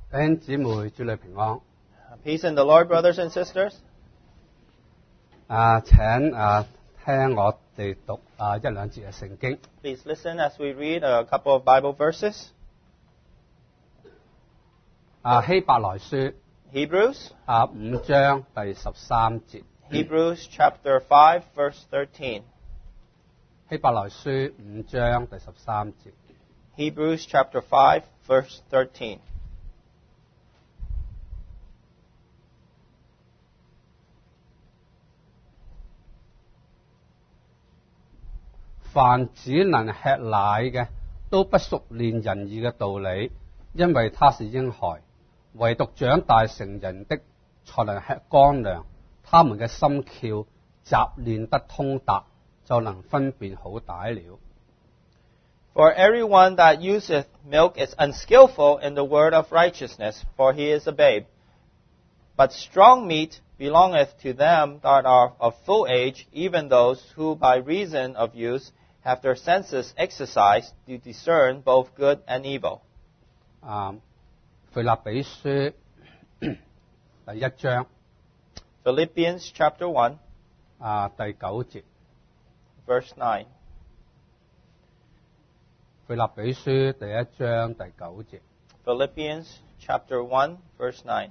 弟兄姊妹，主你平安。 Peace in the Lord, brothers and sisters. 請聽我哋讀一兩節嘅聖經。 Please listen as we read a couple of Bible verses. 希伯來書 Hebrews, 5章第13節。 Hebrews chapter 5, verse 13. 希伯來書5章第13節。 Hebrews chapter 5, verse 13. 凡只能吃奶嘅，都不熟練仁義嘅道理，因為他是嬰孩；唯獨長大成人的，才能吃乾糧。他們嘅心竅習練得通達，就能分辨好歹了。 For everyone that useth milk is unskillful in the word of righteousness, for he is a babe. But strong meat belongeth to them that are of full age, even those who by reason of use have their senses exercised to discern both good and evil. 腓立比書第1章 Philippians chapter 1, 第9節。 verse 9. 腓立比書第1章第9節。 Philippians chapter 1, verse 9.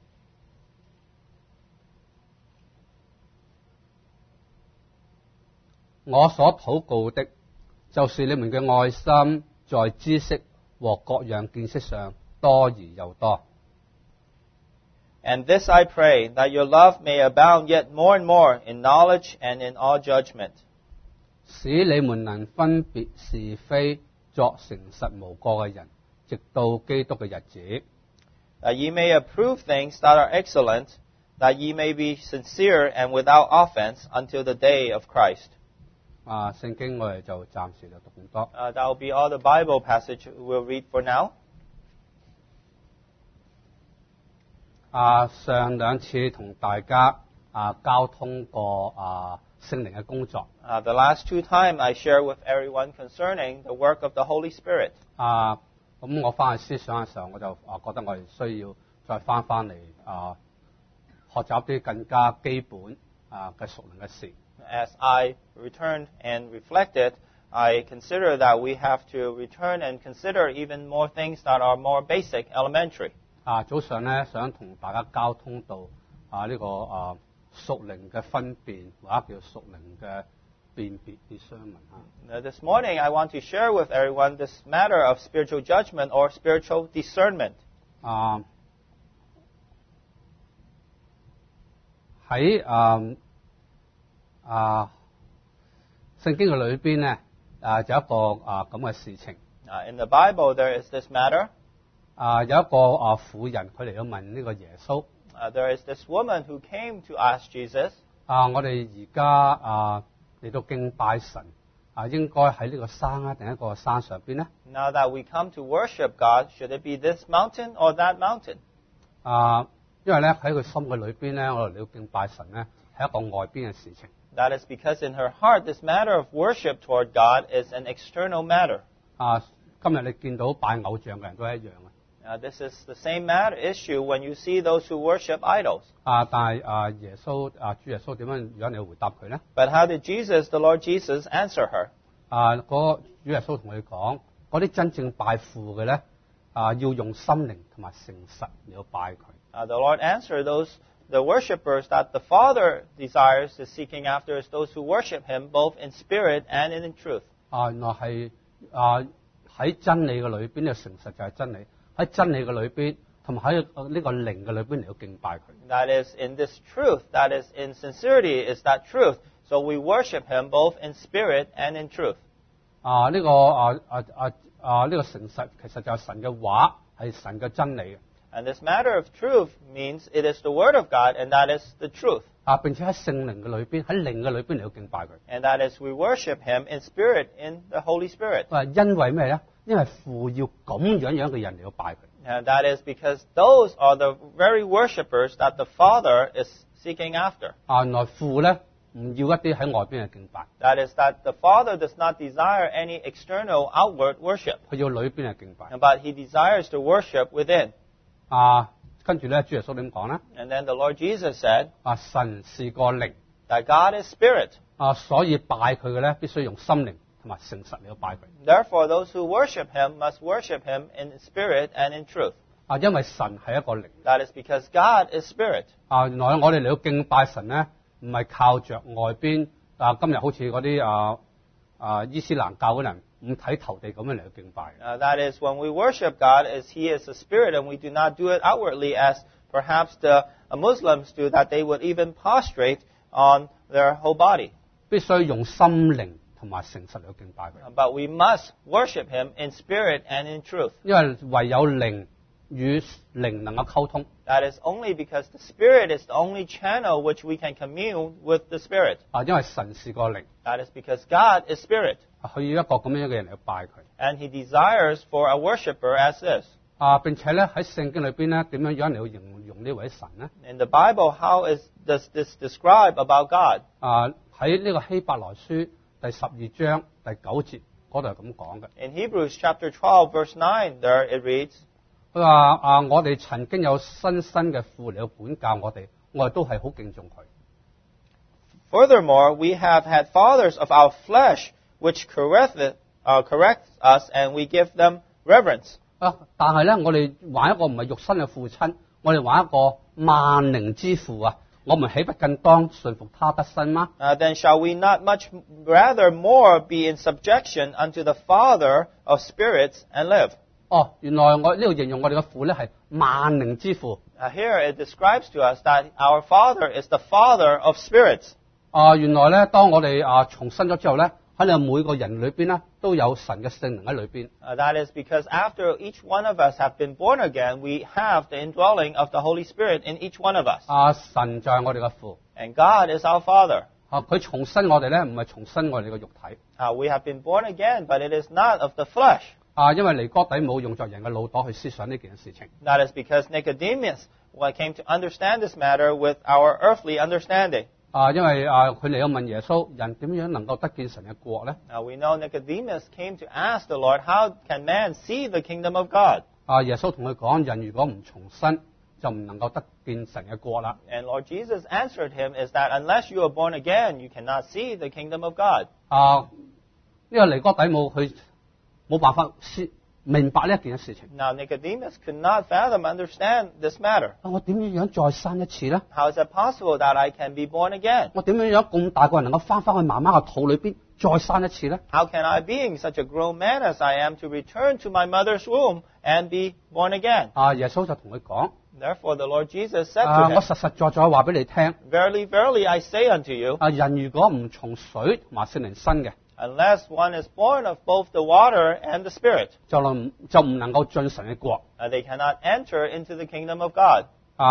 我所禱告的，就是你們嘅愛心在知識和各樣見識上多而又多。 And this I pray, that your love may abound yet more and more in knowledge and in all judgment, 使你們能分別是非，作誠實無過嘅人，直到基督嘅日子。 that ye may approve things that are excellent, that ye may be sincere and without offense until the day of Christ. 聖經我哋就暫時就讀咁多。 That will be all the Bible passage we'll read for now. 上兩次同大家交通過聖靈嘅工作。 The last two times I share with everyone concerning the work of the Holy Spirit. 咁我翻去思想嘅時候，我就覺得我哋需要再翻嚟學習啲更加基本嘅屬靈嘅事。 As I returned and reflected, I consider that we have to return and consider even more things that are more basic, elementary. 早上咧想同大家交通到呢個屬靈嘅分辨，或者叫屬靈嘅辨別啲商文嚇。 This morning I want to share with everyone this matter of spiritual judgment or spiritual discernment. 喺聖經嘅裏邊咧，就有一個咁嘅事情。 In the Bible, there is this matter. 有一個婦人，佢嚟到問呢個耶穌。 There is this woman who came to ask Jesus. 我哋而家嚟到敬拜神，應該喺呢個山定一個山上邊咧？ Now that we come to worship God, should it be this mountain or that mountain? 因為咧喺佢心嘅裏邊咧，我哋嚟到敬拜神咧係一個外邊嘅事情。 That is because in her heart, this matter of worship toward God is an external matter. 今日你見到拜偶像嘅人都係一樣嘅。 This is the same matter issue when you see those who worship idols. 但係耶穌主耶穌點樣如果你回答佢咧？ But how did Jesus, the Lord Jesus, answer her? 嗰主耶穌同佢講，嗰啲真正拜父嘅咧，要用心靈同埋誠實嚟到拜佢。 The Lord answered the worshippers that the Father desires is seeking after is those who worship Him both in spirit and in truth. 原來係喺真理嘅裏邊，呢個誠實就係真理。喺真理嘅裏邊，同埋喺呢個靈嘅裏邊嚟到敬拜佢。 That is in this truth, that is in sincerity, is that truth. So we worship Him both in spirit and in truth. 呢個誠實其實就係神嘅話，係神嘅真理。 And this matter of truth means it is the Word of God, and that is the truth. 並且喺聖靈嘅裏邊，喺靈嘅裏邊嚟到敬拜佢。 And that is we worship Him in spirit, in the Holy Spirit. 因為咩咧？因為父要咁樣嘅人嚟到拜佢。 And that is because those are the very worshippers that the Father is seeking after. 原來父咧唔要一啲喺外邊嘅敬拜。 That is that the Father does not desire any external outward worship, 佢要裏邊嘅敬拜。 but He desires to worship within. 跟住咧，主耶穌點講咧？ And then the Lord Jesus said 神是個靈， that God is spirit. 所以拜佢嘅咧，必須用心靈同埋誠實嚟到拜佢。 Therefore, those who worship him must worship him in spirit and in truth. 因為神係一個靈。 That is because God is spirit. 原來我哋嚟到敬拜神咧，唔係靠着外邊今日好似嗰啲伊斯蘭教嗰人五體投地咁樣嚟到敬拜。 That is, when we worship God, as He is a spirit, and we do not do it outwardly as perhaps the Muslims do, that they would even prostrate on their whole body. 必須用心靈同埋誠實嚟到敬拜佢。 But we must worship Him in spirit and in truth. 因為唯有靈與靈能夠溝通。 That is only because the Spirit is the only channel which we can commune with the Spirit. 因為神是個靈， That is because God is Spirit. 佢要一個咁樣嘅人嚟到拜佢。 And He desires for a worshipper as this. 並且咧喺聖經裏邊咧，點樣樣嚟到形容呢位神咧？ In the Bible, how does this describe about God? 喺呢個希伯來書第12章第9節嗰度係咁講嘅。 In Hebrews chapter 12, verse 9, there it reads, 佢話我哋曾經有新生嘅父嚟到管教我哋都係好敬重佢。 Furthermore, we have had fathers of our flesh which correct us, and we give them reverence. 但係咧，我哋玩一個唔係肉身嘅父親，我哋玩一個萬靈之父我們豈不更當順服他得生嗎？ Then shall we not much rather more be in subjection unto the Father of spirits and live? 原來我呢度形容我哋嘅父咧係萬靈之父。 Here it describes to us that our Father is the Father of spirits. 原來咧，當我哋重生咗之後咧，喺你每個人裏邊咧都有神嘅聖靈喺裏邊。 That is because after each one of us have been born again, we have the indwelling of the Holy Spirit in each one of us. 神就係我哋嘅父。 And God is our Father. 佢重生我哋咧，唔係重生我哋嘅肉體。 We have been born again, but it is not of the flesh. 因為尼哥底母用作人嘅腦袋去思想呢件事情。 That is because Nicodemus came to understand this matter with our earthly understanding. 因為佢嚟到問耶穌，人點樣能夠得見神嘅國咧？ We know Nicodemus came to ask the Lord, how can man see the kingdom of God? 耶穌同佢講，人如果唔重生，就唔能夠得見神嘅國啦。 And Lord Jesus answered him is that unless you are born again, you cannot see the kingdom of God. 呢個尼哥底母佢冇辦法明白呢一件事情。 Now Nicodemus could not fathom, understand this matter. 我點樣再生一次咧？ How is it possible that I can be born again? 我點樣咁大個人能夠翻返去媽媽嘅肚裏邊再生一次咧？ How can I, being such a grown man as I am, to return to my mother's womb and be born again? 耶穌就同佢講， Therefore the Lord Jesus said to 我 him, 實實在在話俾你聽， Verily, verily, I say unto you, 人如果唔從水同埋聖靈生嘅， unless one is born of both the water and the Spirit, 就唔能夠進神嘅國。 they cannot enter into the kingdom of God.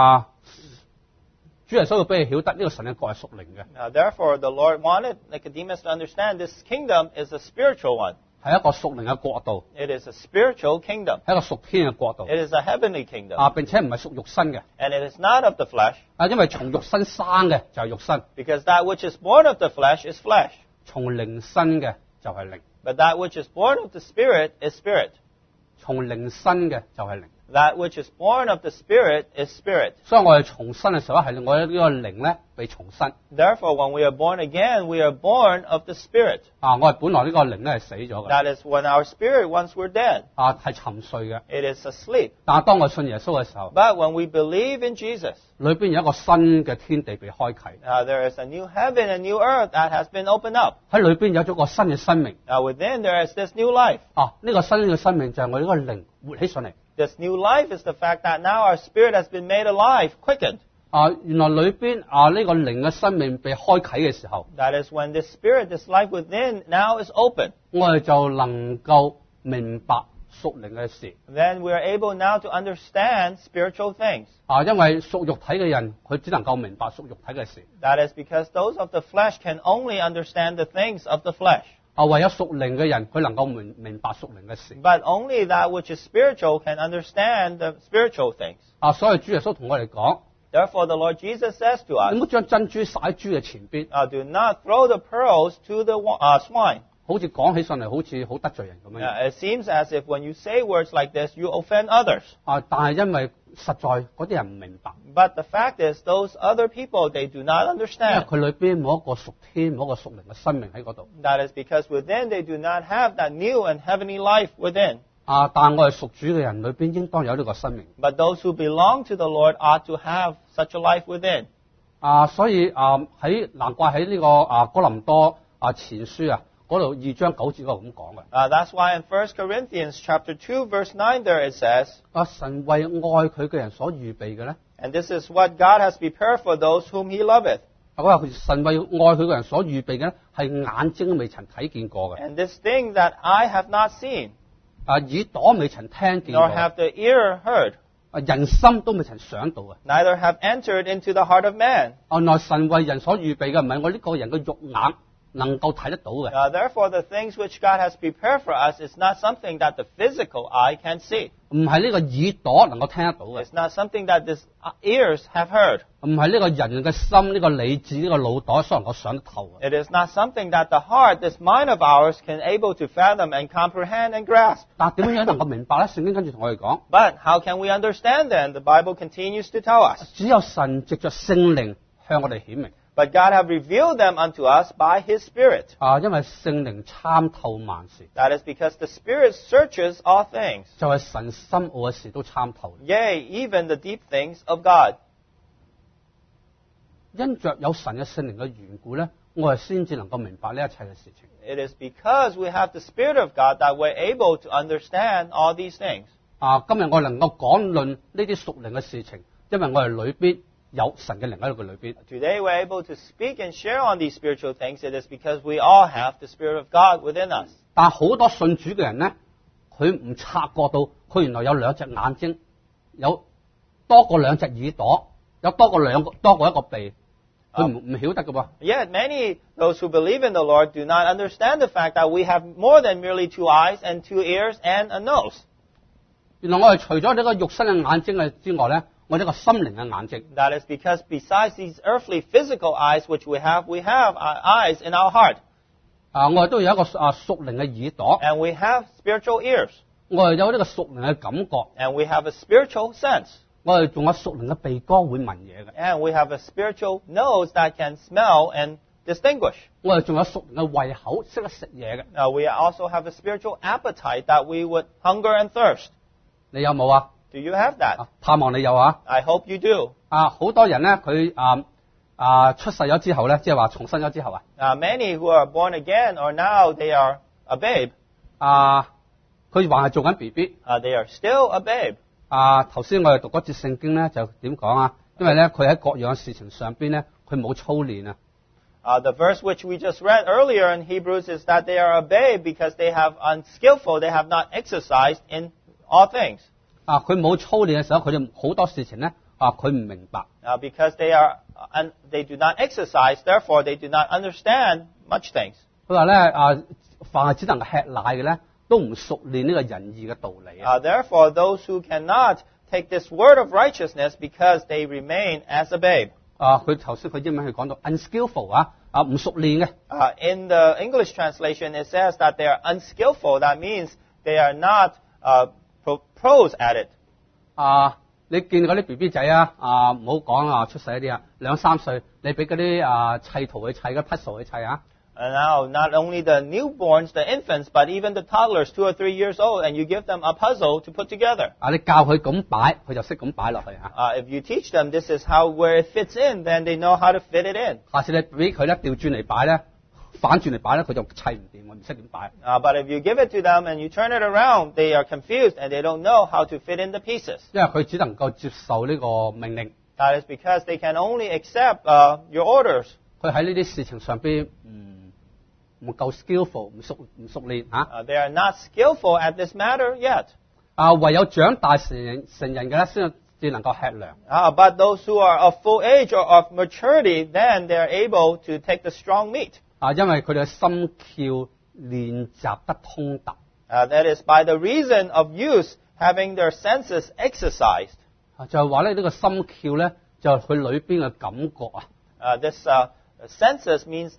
主耶穌要俾佢曉得呢個神嘅國係屬靈嘅， Now, therefore, the Lord wanted Nicodemus to understand this kingdom is a spiritual one. 係一個屬靈嘅國度， It is a spiritual kingdom. 係一個屬天嘅國度。 It is a heavenly kingdom. 並且唔係屬肉身嘅。 And it is not of the flesh, 因為從肉身生嘅就係肉身， because that which is born of the flesh is flesh. 從靈生嘅就係靈， But that which is born of the Spirit is spirit. 從靈生嘅就係靈。 That which is born of the Spirit is spirit. 所以我哋重生嘅時候係我哋呢個靈咧被重生。 Therefore, when we are born again, we are born of the Spirit. 我哋本來呢個靈咧係死咗嘅， That is when our spirit once were dead. 係沉睡嘅。 It is asleep. 但係當我信耶穌嘅時候， But when we believe in Jesus, 裏邊有一個新嘅天地被開啟， there is a new heaven and new earth that has been opened up. 喺裏邊有咗個新嘅生命。 Now within there is this new life. 呢個新嘅生命就係我呢個靈活起上嚟。 This new life is the fact that now our spirit has been made alive, quickened. 原來裏邊呢個靈嘅生命被開啟嘅時候， That is when this spirit, this life within now is open. 我哋就能夠明白屬靈嘅事。 Then we are able now to understand spiritual things. 因為屬肉體嘅人，佢只能夠明白屬肉體嘅事。 That is because those of the flesh can only understand the things of the flesh. 唯有屬靈嘅人，佢能夠明白屬靈嘅事。 But only that which is spiritual can understand the spiritual ththings. 所以主耶穌同我哋講， Therefore the Lord Jesus says to 你唔 us, 好將珍珠撒喺豬嘅前邊。 do not throw the pearls to the swine. 好似講起上嚟好似好得罪人咁樣。 It seems as if when you say words like this, you offend others. 但係因為實在嗰啲人唔明白， But the fact is, those other people, they do not 因為 understand. 佢裏邊冇一個屬天、冇一個屬靈嘅生命喺嗰度。 That is because within they do not have that new and heavenly life within. 但係我哋屬主嘅人裏邊應當有呢個生命。 But those who belong to the Lord ought to have such a life within. 所以難怪喺呢個哥林多前書嗰度2章9節嗰度咁講嘅。 That's why in 1 Corinthians chapter 2 verse 9 there it says, 神為愛佢嘅人所預備嘅咧， and this is what God has prepared for those whom He loveth. 我話神為愛佢嘅人所預備嘅咧，係眼睛未曾睇見過嘅， And this thing that eye have not seen, 耳朵未曾聽見過 nor have the ear heard, 人心都未曾想到嘅。 neither have entered into the heart of man. 原來神為人所預備嘅唔係我呢個人嘅肉眼能夠睇得到嘅， Therefore, the things which God has prepared for us is not something that the physical eye can see. 唔係呢個耳朵能夠聽得到嘅， It's not something that the ears have heard. 唔係呢個人嘅心、呢個理智、呢個腦袋所能夠想得透嘅。 It is not something that the heart, this mind of ours, can able to fathom and comprehend and grasp. 但點樣能夠明白咧？聖經跟住同我哋講， But how can we understand then? The Bible continues to tell us. 只有神藉着聖靈向我哋顯明。 But God have revealed them unto us by His Spirit. 因為聖靈參透萬事， That is because the Spirit searches all things, 就係神深奧嘅事都參透。 yea, even the deep things of God. 因着有神嘅聖靈嘅緣故咧，我哋先至能夠明白呢一切嘅事情。 It is because we have the Spirit of God that we're able to understand all these things. 今日我哋能夠講論呢啲屬靈嘅事情，因為我哋裏邊有神嘅靈喺佢裏邊。 Today we're able to speak and share on these spiritual things. It is because we all have the Spirit of God within us. 但係好多信主嘅人咧，佢唔察覺到佢原來有2隻眼睛，有多過2隻耳朵，有多過一個鼻，佢唔曉得嘅噃。 Yet many, those who believe in the Lord, do not understand the fact that we have more than merely 2 eyes and 2 ears and a nose. 原來我哋除咗呢個肉身嘅眼睛之外咧，我哋一個心靈嘅眼睛。 That is because besides these earthly physical eyes which we have eyes in our heart. 我哋都有一個屬靈嘅耳朵， And we have spiritual ears. 我哋有呢個屬靈嘅感覺， And we have a spiritual sense. 我哋仲有屬靈嘅鼻哥會聞嘢嘅， And we have a spiritual nose that can smell and distinguish. 我哋仲有屬靈嘅胃口，識得食嘢嘅。 We also have a spiritual appetite that we would hunger and thirst. 你有冇啊？ Do you have that? 盼望你有啊！ I hope you do. 好多人咧，佢出世咗之後咧，即係話重生咗之後 Many who are born again or now they are a babe. 佢還係做緊 BB。 They are still a babe. 頭先我哋讀嗰節聖經咧，就點講啊？因為咧，佢喺各樣事情上邊咧，佢冇操練啊。 The verse which we just read earlier in Hebrews is that they are a babe because they have unskillful, they have not exercised in all things. 佢冇操練嘅時候，佢哋好多事情咧，佢唔明白。 Because they do not exercise, therefore they do not understand much things. 佢話咧，凡係只能夠吃奶嘅咧，都唔熟練呢個仁義嘅道理啊。 Therefore, those who cannot take this word of righteousness because they remain as a babe. 佢頭先佢英文佢講到 unskillful 唔熟練嘅。 In the English translation, it says that they are unskillful. That means they are not pros at it. 你見嗰啲 BB 仔唔好講出世一啲2、3歲，你俾嗰啲砌圖去砌，嗰 puzzle 去砌 And now, not only the newborns, the infants, but even the toddlers, 2 or 3 years old, and you give them a puzzle to put together. 你教佢咁擺，佢就識咁擺落去 If you teach them this is how where it fits in, then they know how to fit it in. 下次你俾佢咧調轉嚟擺咧，反轉嚟擺咧，佢就砌唔掂，唔識點擺。 But if you give it to them and you turn it around, they are confused and they don't know how to fit in the pieces. 因為佢只能夠接受呢個命令。 That is because they can only accept your orders. 佢喺呢啲事情上邊唔夠 skillful， 唔熟練。 They are not skillful at this matter yet. 唯有長大成人嘅咧，先至能夠吃糧。 But those who are of full age or of maturity, then they are able to take the strong meat. 因為佢哋嘅心竅練習得通達。 That is by the reason of use, having their senses exercised. 就係話咧，呢個心竅咧，就係佢裏邊嘅感覺 This senses means the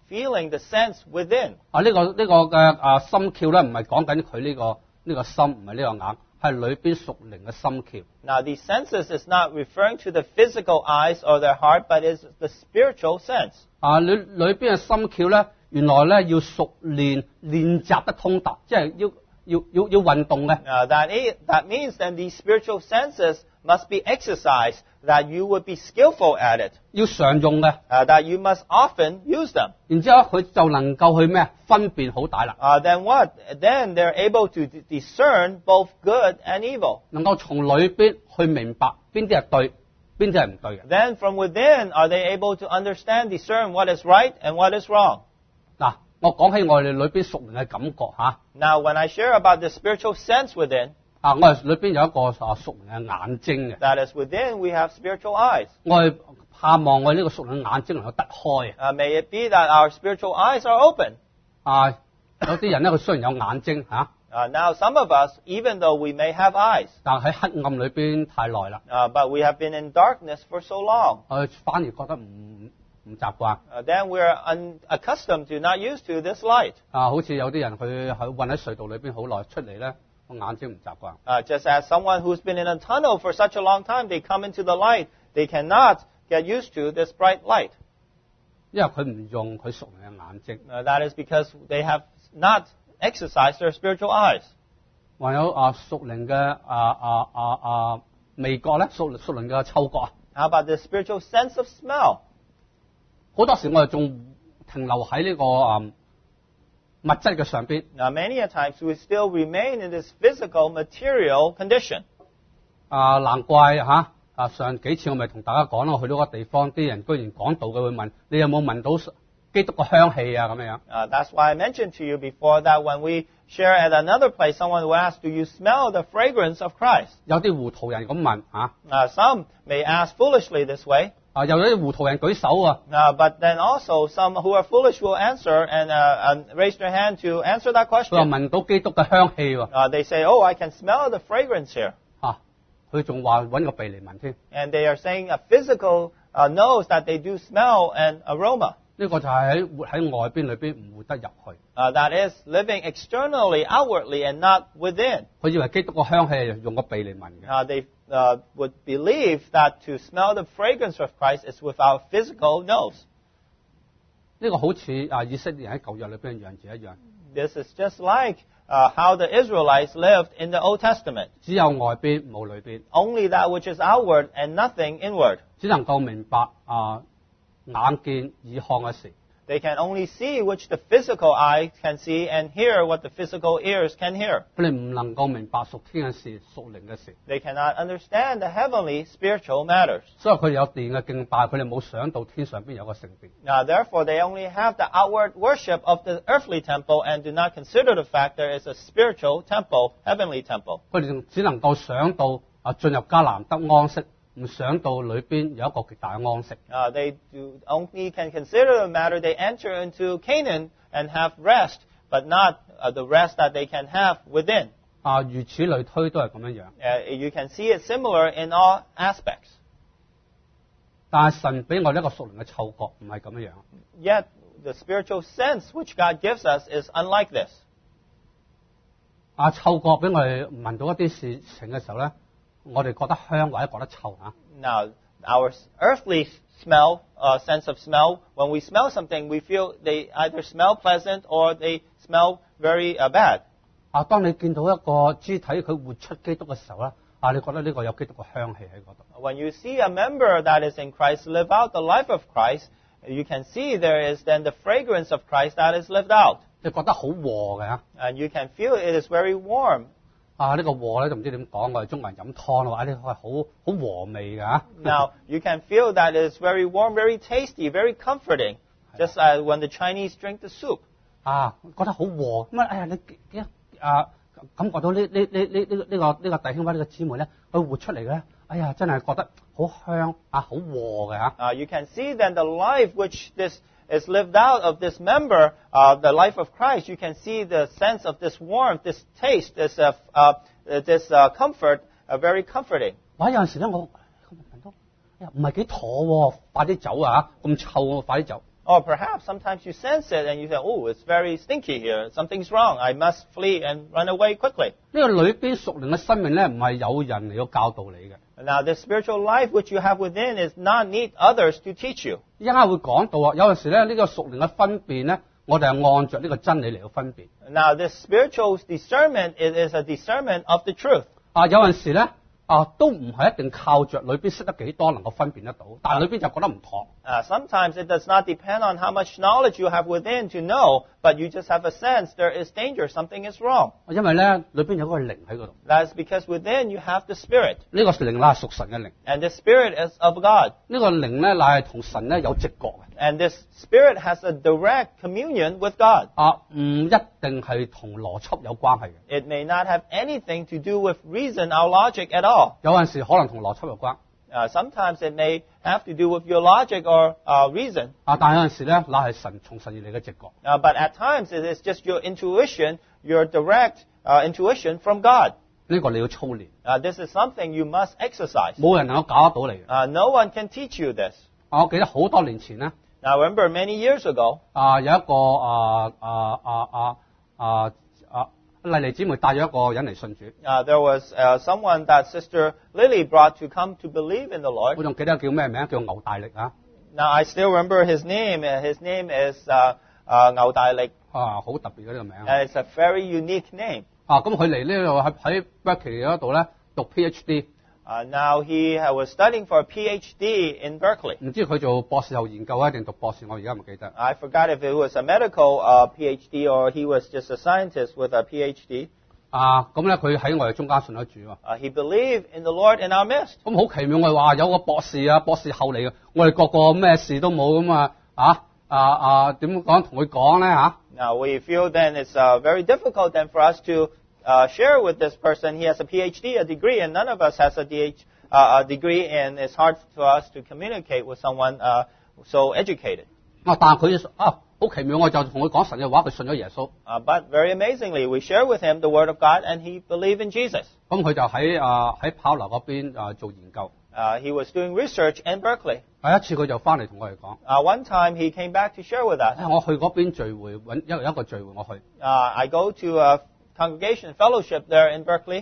feeling the sense within. 呢個嘅心竅咧，唔係講緊佢呢個心，唔係呢個眼，係裏邊屬靈嘅心竅。 Now, these senses is not referring to the physical eyes or their heart, but is the spiritual sense. 裏邊嘅心竅咧，原來咧要熟練習得通達，即係要運動嘅。 That means then these spiritual senses must be exercised, that you would be skillful at it. 要常用嘅。 That you must often use them. 然之後佢就能夠去咩分辨好歹啦。 Then what? Then they're able to discern both good and evil. 能夠從裏邊去明白邊啲係對，邊啲係唔對嘅。 Then from within, are they able to understand, discern what is right and what is wrong? 嗱，我講起我哋裏邊屬靈嘅感覺嚇。 Now, when I share about the spiritual sense within, 我哋裏邊有一個屬靈嘅眼睛嘅。 that is within we have spiritual eyes. 我哋盼望我哋呢個屬靈嘅眼睛能夠得開。 May it be that our spiritual eyes are open. 有啲人咧，佢雖然有眼睛嚇。 Now, some of us, even though we may have eyes, 但喺黑暗裏邊太耐啦。 but we have been in darkness for so long. 我反而覺得唔習慣。 Then we are unaccustomed to, not used to this light. 好似有啲人佢混喺隧道裏邊好耐，出嚟咧個眼睛唔習慣。 Just as someone who's been in a tunnel for such a long time, they come into the light, they cannot get used to this bright light. 因為佢唔用佢屬靈嘅眼睛。 That is because they have not exercised their spiritual eyes. 還有屬靈嘅味覺咧，屬靈嘅嗅覺。 How about the spiritual sense of smell? 好多時我哋仲停留喺呢個物質嘅上邊。 Now, many a times we still remain in this physical, material condition. 難怪上幾次我咪同大家講啦，我去到個地方，啲人居然講道嘅會問你有冇聞到基督嘅香氣啊咁樣。 That's why I mentioned to you before that when we share at another place, someone will ask, "Do you smell the fragrance of Christ?" 有啲糊塗人咁問 Some may ask foolishly this way. 又有啲糊塗人舉手啊。 But then also some who are foolish will answer and raise their hand to answer that 佢話 question. 聞到基督嘅香氣喎。 They say, "Oh, I can smell the fragrance here." 佢仲話揾個鼻嚟聞添。 And they are saying a physical nose that they do smell an aroma. 呢個就係活喺外邊裏邊唔活得入去。 That is living externally, outwardly, and not within. 佢以為基督嘅香氣係用個鼻嚟聞嘅。 They would believe that to smell the fragrance of Christ is with our physical nose. 呢個好似以色列人喺舊約裏邊嘅樣子一樣。 This is just like how the Israelites lived in the Old Testament. 只有外邊冇裏邊。 Only that which is outward and nothing inward. 只能夠明白眼見耳看嘅事。 They can only see which the physical eye can see and hear what the physical ears can hear. 佢哋唔能夠明白屬天嘅事、屬靈嘅事。 They cannot understand the heavenly spiritual matters. 所以佢哋有殿嘅敬拜，佢哋冇想到天上邊有個聖殿。 Therefore, they only have the outward worship of the earthly temple and do not consider the fact there is a spiritual temple, heavenly temple. 佢哋只能夠想到進入迦南得安息。唔想到裏邊有一個極大嘅安息。 They only can consider the matter they enter into Canaan and have rest, but not the rest that they can have within. 如此類推都係咁樣樣。 You can see it similar in all aspects. 但係神俾我呢一個屬靈嘅嗅覺唔係咁樣樣。 Yet the spiritual sense which God gives us is unlike this. 嗅覺俾我哋聞到一啲事情嘅時候咧。我哋覺得香或者覺得臭。 Now, our earthly smell, sense of smell, when we smell something, we feel they either smell pleasant or they smell very bad. 當你見到一個肢體佢活出基督嘅時候咧，你覺得呢個有基督嘅香氣喺嗰度。 When you see a member that is in Christ live out the life of Christ, you can see there is then the fragrance of Christ that is lived out. 你覺得好和嘅。 And you can feel it is very warm. 呢個和咧就唔知點講，我哋中國人飲湯嘅話，呢個係好和味嘅。 Now you can feel that it is very warm, very tasty, very comforting, just as when the Chinese drink the soup. 覺得好和咁你感覺到呢個弟兄或者呢個姊妹咧，佢活出嚟嘅咧，真係覺得好香好和嘅。 You can see then the life which this is lived out of this member, the life of Christ. You can see the sense of this warmth, this taste, this comfort, very comforting. 有陣時咧，我聞到唔係幾妥喎，快啲走咁臭，快啲走。 Or perhaps sometimes you sense it and you say, oh, it's very stinky here. Something's wrong. I must flee and run away quickly. 呢個裏邊屬靈嘅生命咧，唔係有人嚟到教導你嘅。 Now, the spiritual life which you have within is not need others to teach you. 一陣間會講到啊，有陣時咧呢個屬靈嘅分辨咧，我哋係按着呢個真理嚟到分辨。 Now, this spiritual discernment is a discernment of the truth. 有陣時咧都唔係一定靠着裏邊識得幾多能夠分辨得到，但係裏邊就覺得唔妥。 Sometimes it does not depend on how much knowledge you have within to know, but you just have a sense there is danger, something is wrong. 因為咧裏邊有個靈喺嗰度。 That is because within you have the Spirit. 呢個靈乃係屬神嘅靈。 And the Spirit is of God. 呢個靈咧乃係同神咧有直覺嘅。 And this Spirit has a direct communion with God. 唔一定係同邏輯有關係嘅。 It may not have anything to do with reason or logic at all. 有陣時可能同邏輯有關。 Sometimes it may have to do with your logic or reason. 但係有陣時咧，乃係從神而嚟嘅直覺。 But at times it is just your intuition, your direct intuition from God. 呢個你要操練。 This is something you must exercise. 冇人能夠搞得到你嘅。 No one can teach you this. 我記得好多年前咧。 Now, I remember many years ago. 有一個麗麗姊妹帶咗一個人嚟信主。 There was someone that Sister Lily brought to come to believe in the Lord. 我仲記得叫咩名？叫牛大力啊。 Now, I still remember his name. His name is 牛大力. 好特別嘅呢個名。 It's a very unique name. 咁佢嚟呢度喺 Berkeley 嗰度咧讀 PhD。 Now, he was studying for a PhD in Berkeley. 唔知佢做博士後研究啊，定讀博士？我而家唔記得。 I forgot if it was a medical PhD or he was just a scientist with a PhD. 咁咧佢喺我哋中間信咗主喎。 He believed in the Lord in our midst. 咁好奇妙，我哋話有個博士啊，博士後嚟嘅，我哋個個咩事都冇咁啊，點講同佢講咧嚇？ Now, we feel then it's very difficult then for us to share with this person. He has a PhD, a degree, and none of us has a degree, and it's hard for us to communicate with someone so educated. 但係佢好奇妙，我就同佢講神嘅話，佢信咗耶穌。 But very amazingly, we share with him the Word of God, and he believed in Jesus. 咁佢就喺跑樓嗰邊做研究。 He was doing research in Berkeley. 第一次佢就翻嚟同我哋講。 One time he came back to share with us. 我去嗰邊聚會，有一個聚會我去。 I go to a congregation fellowship there in Berkeley.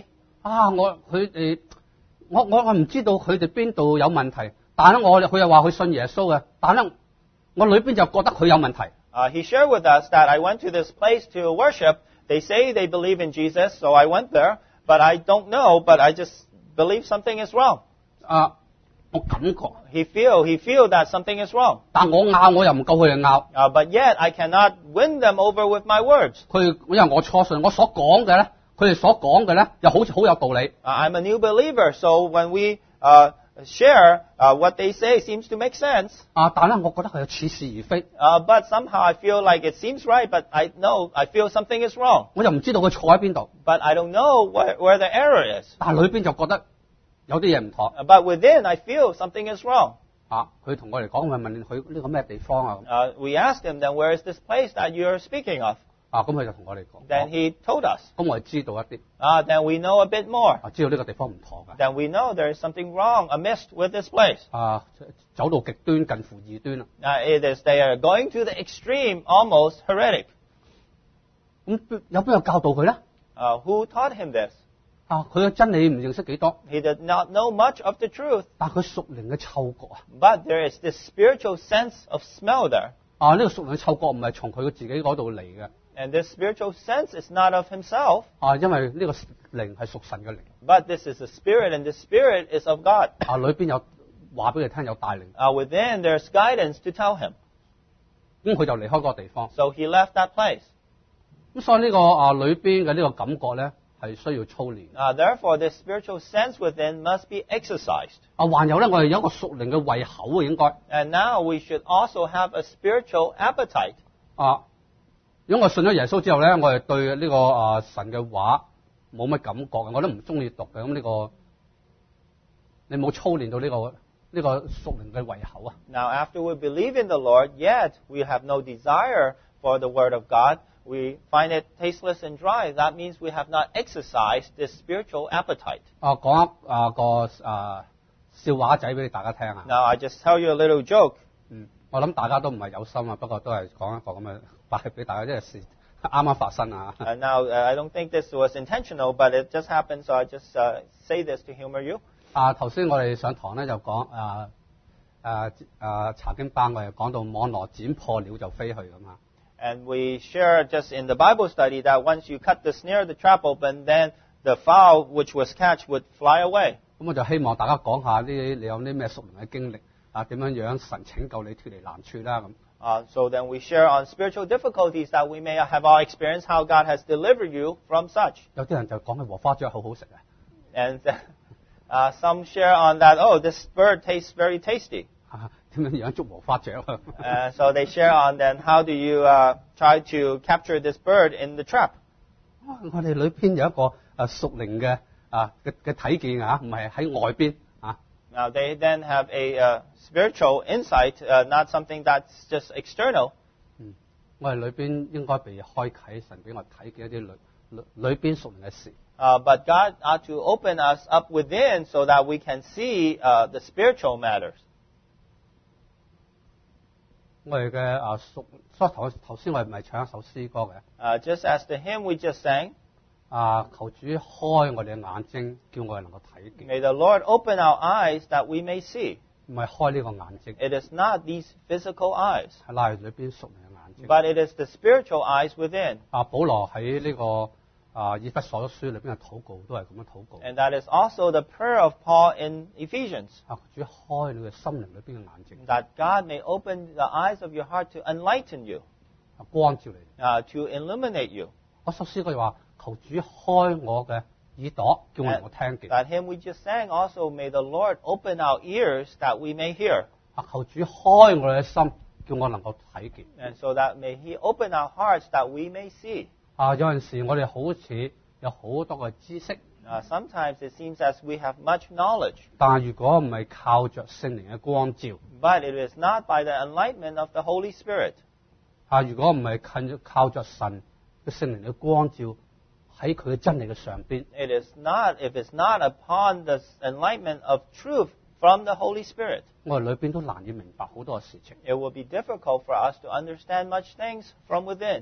我唔知道佢哋邊度有問題，但係咧佢又話佢信耶穌嘅，但係咧我裏邊就覺得佢有問題。 He shared with us that I went to this place to worship. They say they believe in Jesus, so I went there, but I don't know, but I just believe something is wrong. 我感覺 He feel that something is wrong. 但我拗我又唔夠佢哋拗。 But yet I cannot win them over with my words. 因為我初信，我所講嘅咧，佢哋所講嘅咧，又好似好有道理。 I'm a new believer, so when we share what they say seems to make sense. 但咧我覺得佢有似是而非。 But somehow I feel like it seems right, but I feel something is wrong. 我又唔知道佢錯喺邊度。 But I don't know where the error is. 但係裏邊就覺得有啲嘢唔妥。 But within I feel something is wrong. 佢同我哋講，我問佢呢個咩地方啊？ We asked him, then where is this place that you are speaking of? 咁佢就同我哋講。 Then he told us. 咁我哋知道一啲。 Then we know a bit more. 知道呢個地方唔妥㗎。 Then we know there is something wrong, amiss with this place. 走到極端，近乎異端啦。 They are going to the extreme, almost heretic. 咁有邊個教導佢咧？ Who taught him this? 佢嘅真理唔認識幾多。 He did not know much of the truth. 但佢屬靈嘅嗅覺啊。 But there is this spiritual sense of smell there. 呢個屬靈嘅嗅覺唔係從佢自己嗰度嚟嘅。 And this spiritual sense is not of himself. 因為呢個靈係屬神嘅靈。 But this is a spirit, and the spirit is of God. 裏邊有話俾佢聽，有帶領。 Within there's guidance to tell him. 咁佢就離開嗰個地方。 So he left that place. 咁所以呢個裏邊嘅呢個感覺咧，係需要操練。 Therefore, this spiritual sense within must be exercised. 還有咧，我哋有一個屬靈嘅胃口啊，應該。 And now we should also have a spiritual appetite. 如果我信咗耶穌之後咧，我哋對呢個神嘅話冇乜感覺嘅，我都唔中意讀嘅。咁呢個你冇操練到呢個屬靈嘅胃口啊。 Now, after we believe in the Lord, yet we have no desire for the Word of God. We find it tasteless and dry. That means we have not exercised this spiritual appetite. 講一個笑話仔俾大家聽啊。 Now, I just tell you a little joke. 我我諗大家都唔係有心啊，不過都係講一個咁嘅擺俾大家，即係事啱啱發生啊。 Now, I don't think this was intentional, but it just happened, so I just say this to humor you. 頭先我哋上堂咧就講查經班我哋講到網羅剪破了就飛去咁啊。 And we share just in the Bible study that once you cut the snare, the trap open, then the fowl which was catch would fly away. 咁我就希望大家講下你有啲咩屬靈嘅經歷點樣樣神拯救你脫離難處啦咁。 So then we share on spiritual difficulties that we may have our experience how God has delivered you from such. 有啲人就講起禾花雀好好食啊。 And some share on that, oh, this bird tastes very tasty. 點樣樣捉禾花雀 So they share on then how do you try to capture this bird in the trap. 我哋裏邊有一個屬靈嘅睇見唔係喺外邊 Now they then have a spiritual insight, not something that's just external. 我哋裏邊應該被開啟，神俾我睇見一啲裏邊屬靈嘅事。 But God ought to open us up within so that we can see the spiritual matters. 我哋嘅所以頭先我哋唔係唱一首詩歌嘅。 Just as the hymn we just sang. 求主開我哋嘅眼睛，叫我哋能夠睇見。 May the Lord open our eyes that we may see. 唔係開呢個眼睛。 It is not these physical eyes. 係拉裏邊屬靈嘅眼睛。 But it is the spiritual eyes within. 保羅喺呢個以弗所書裏邊嘅禱告都係咁樣禱告。 And that is also the prayer of Paul in Ephesians. 主開你嘅心靈裏邊嘅眼睛。 That God may open the eyes of your heart to enlighten you. 光照你。 To illuminate you. 嗰首詩佢話。求主開我嘅耳朵，叫我能夠聽見。 That hymn we just sang also, may the Lord open our ears that we may hear. 求主開我嘅心，叫我能夠睇見。 And so that may He open our hearts that we may see. 有陣時我哋好似有好多嘅知識。 Sometimes it seems as we have much knowledge. 但如果唔係靠着聖靈嘅光照。 But it is not by the enlightenment of the Holy Spirit. 如果唔係靠着神嘅聖靈嘅光照。喺佢嘅真理嘅上邊。 It is not if it's not upon the enlightenment of truth from the Holy Spirit. 我哋裏邊都難以明白好多事情。 It will be difficult for us to understand much things from within.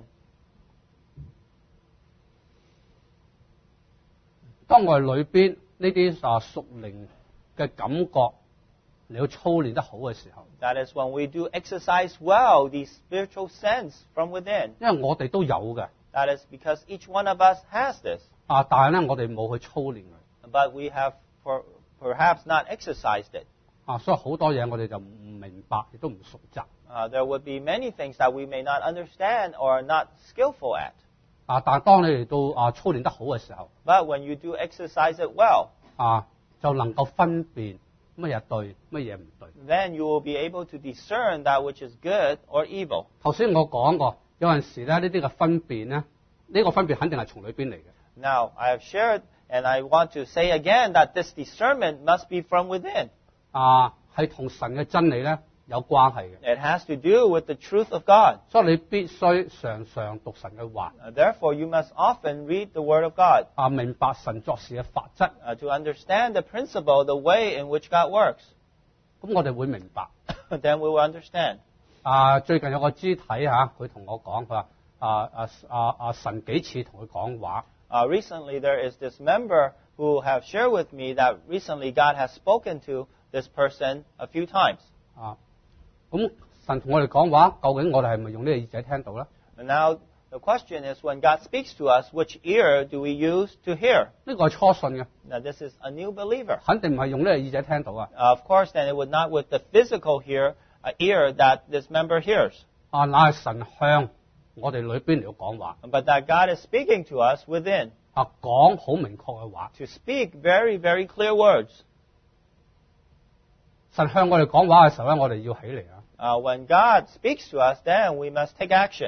當我哋裏邊呢啲屬靈嘅感覺，你要操練得好嘅時候。 That is when we do exercise well these spiritual sense from within. 因為我哋都有嘅。 That is because each one of us has this. 但係咧，我哋冇去操練佢。 But we have perhaps not exercised it. 所以好多嘢我哋就唔明白，亦都唔熟習。 There would be many things that we may not understand or are not skillful at. 但係當你哋到操練得好嘅時候。 But when you do exercise it well. 就能夠分辨乜嘢對，乜嘢唔對。 Then you will be able to discern that which is good or evil. 頭先我講過。有陣時咧，呢啲嘅分辨咧，呢個分辨肯定係從裏邊嚟嘅。 Now I have shared, and I want to say again that this discernment must be from within. 係同神嘅真理咧有關係嘅。 It has to do with the truth of God. 所以你必須常常讀神嘅話。 Therefore, you must often read the Word of God. 明白神作事嘅法則。 To understand the principle, the way in which God works. 咁我哋會明白。 Then we will understand. 最近有個肢體佢同我講，佢話神幾次同佢講話。 Recently there is this member who have shared with me that recently God has spoken to this person a few times. 咁神同我哋講話，究竟我哋係咪用呢個耳仔聽到咧 ？Now the question is, when God speaks to us, which ear do we use to hear? 呢個係初信嘅。 Now this is a new believer. 肯定唔係用呢個耳仔聽到啊。 Of course, then it would not with the physical ear that this member hears. 乃係神向我哋裏邊嚟講話。 But that God is speaking to us within. 講好明確嘅話。 To speak very, very clear words. 神向我哋講話嘅時候咧，我哋要起嚟啊。 When God speaks to us, then we must take action.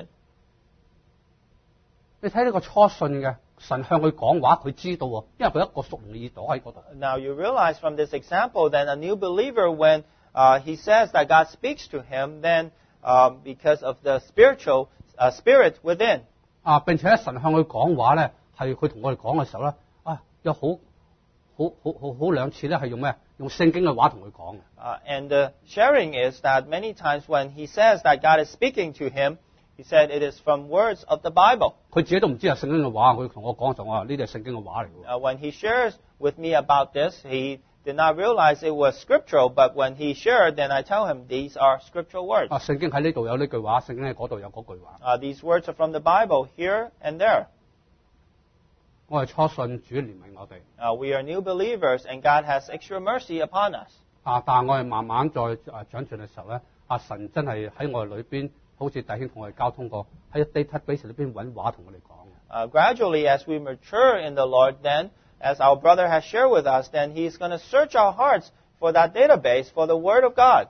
你睇呢個初信嘅，神向佢講話，佢知道喎，因為佢一個屬靈嘅耳朵喺嗰度。 Now you realize from this example that a new believer, when he says that God speaks to him, then because of the spiritual spirit within. 並且神向佢講話咧，係佢同我哋講嘅時候咧，有好兩次咧係用咩？ 用聖經嘅話同佢講嘅。 And the sharing is that many times when he says that God is speaking to him, he said it is from words of the Bible. 佢自己都唔知係聖經嘅話，佢同我講就我話呢啲係聖經嘅話嚟嘅。 When he shares with me about this, he did not realize it was scriptural, but when he shared, then I tell him these are scriptural words. 聖經喺呢度有呢句話，聖經喺嗰度有嗰句話。 These words are from the Bible here and there. 我係初信，主憐憫我哋。 We are new believers, and God has extra mercy upon us. 但係我哋慢慢再長進嘅時候咧，神真係喺我哋裏邊，好似弟兄同我哋交通過，喺 database 裏邊揾話同我哋講。 Gradually, as we mature in the Lord, then, as our brother has shared with us, then he's going to search our hearts for that database, for the Word of God.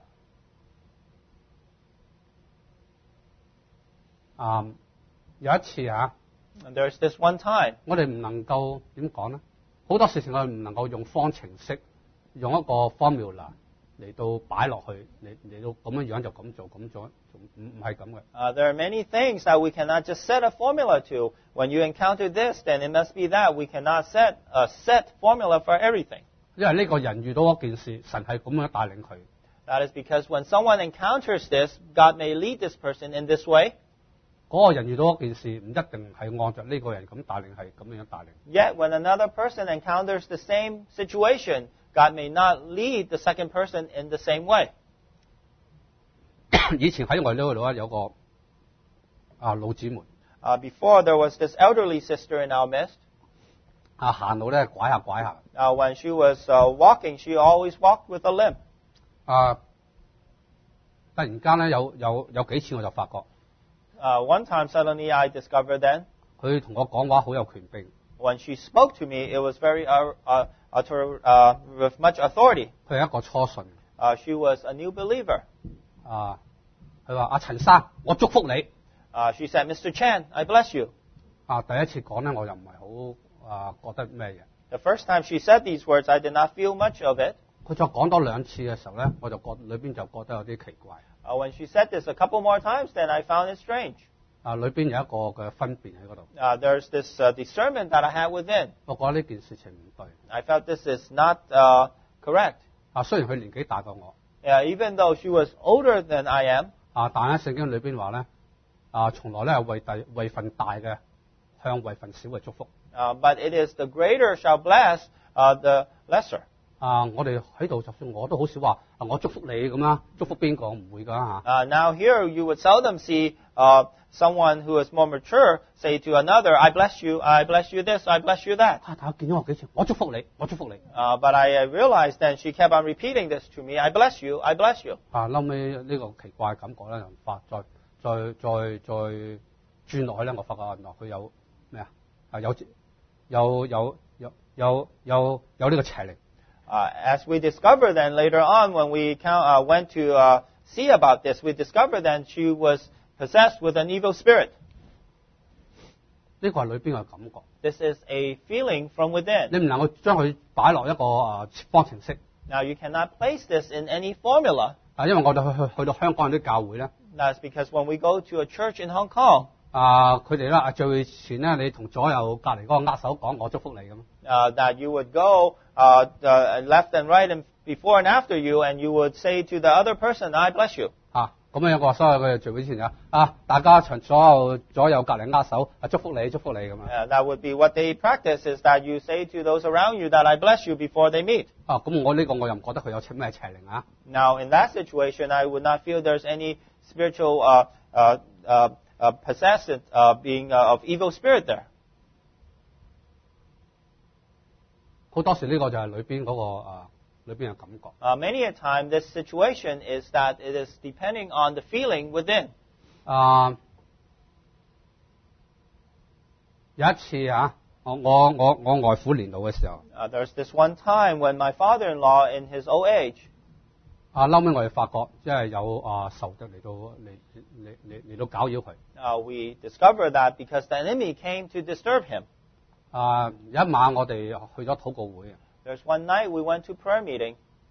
有一次 And there's this one time. 我哋唔能夠點講咧？好多事情我哋唔能夠用方程式，用一個 formula 嚟到擺落去，嚟到咁樣就咁做，唔係咁嘅。 There are many things that we cannot just set a formula to. When you encounter this, then it must be that. We cannot set a set formula for everything. 因為呢個人遇到一件事，神係咁樣帶領佢。 That is because when someone encounters this, God may lead this person in this way. 嗰個人遇到一件事，唔一定係按照呢個人咁帶領，係咁樣帶領。 Yet, when another person encounters the same situation, God may not lead the second person in the same way. 以前喺我哋呢度有個老姊妹。 Before, there was this elderly sister in our midst. 行路咧拐下拐下。 When she was walking, she always walked with a limp. 突然間咧有幾次我就發覺。 One time, suddenly I discovered then. 佢同我講話好有權柄。 When she spoke to me, it was very with much authority. 佢係一個初信。 She was a new believer. 佢話陳生，我祝福你。 She said, Mr. Chan, I bless you. 第一次講咧，我又唔係好覺得咩嘢。 The first time she said these words, I did not feel much of it. 佢再講多兩次嘅時候咧，我就裏邊就覺得有啲奇怪。 When she said this a couple more times, then I found it strange. 裏邊有一個嘅分別喺嗰度。 There's this discernment that I had within. 我覺得呢件事情唔對。 I felt this is not correct. 雖然佢年紀大過我。 Even though she was older than I am. 但喺聖經裏邊話咧，從來咧係位份大嘅向位份少嘅祝福。 But it is the greater shall bless the lesser. 我哋喺度，就算我都好少話我祝福你咁啦，祝福邊個唔會㗎嚇。 Now here you would seldom see someone who is more mature say to another, I bless you this, I bless you that. 但係見咗我幾次，我祝福你，我祝福你。 But I realized then she kept on repeating this to me, I bless you, I bless you. 後尾呢個奇怪嘅感覺咧，再轉落去咧，我發覺原來佢有咩啊？有呢個邪靈。 As we discovered then later on when we went to see about this, we discovered that she was possessed with an evil spirit. 呢個係裏邊嘅感覺。 This is a feeling from within. 你唔能夠將佢擺落一個方程式。 Now you cannot place this in any formula. 因為我哋去到香港啲教會咧。 That's because when we go to a church in Hong Kong. 佢哋咧聚會前咧，你同左右隔離嗰個握手講我祝福你咁。 That you would go left and right and before and after you, and you would say to the other person, I bless you. 咁樣個所有嘅聚會前大家左右隔離握手，祝福你，祝福你咁樣。 That would be what they practice, is that you say to those around you that I bless you before they meet. 咁我呢個我又唔覺得佢有咩邪靈啊。 Now in that situation, I would not feel there's any spiritual possessed being of evil spirit there. 好多時呢個就係裏邊嗰個裏邊嘅感覺。 Many a time, this situation is that it is depending on the feeling within. 有一次我外父年老嘅時候。 There's this one time when my father-in-law in his old age. 後尾我哋發覺，即係有仇敵嚟到搞擾佢。 We discovered that because the enemy came to disturb him. 有一晚我哋去咗禱告會。 There's one night we went to prayer meeting.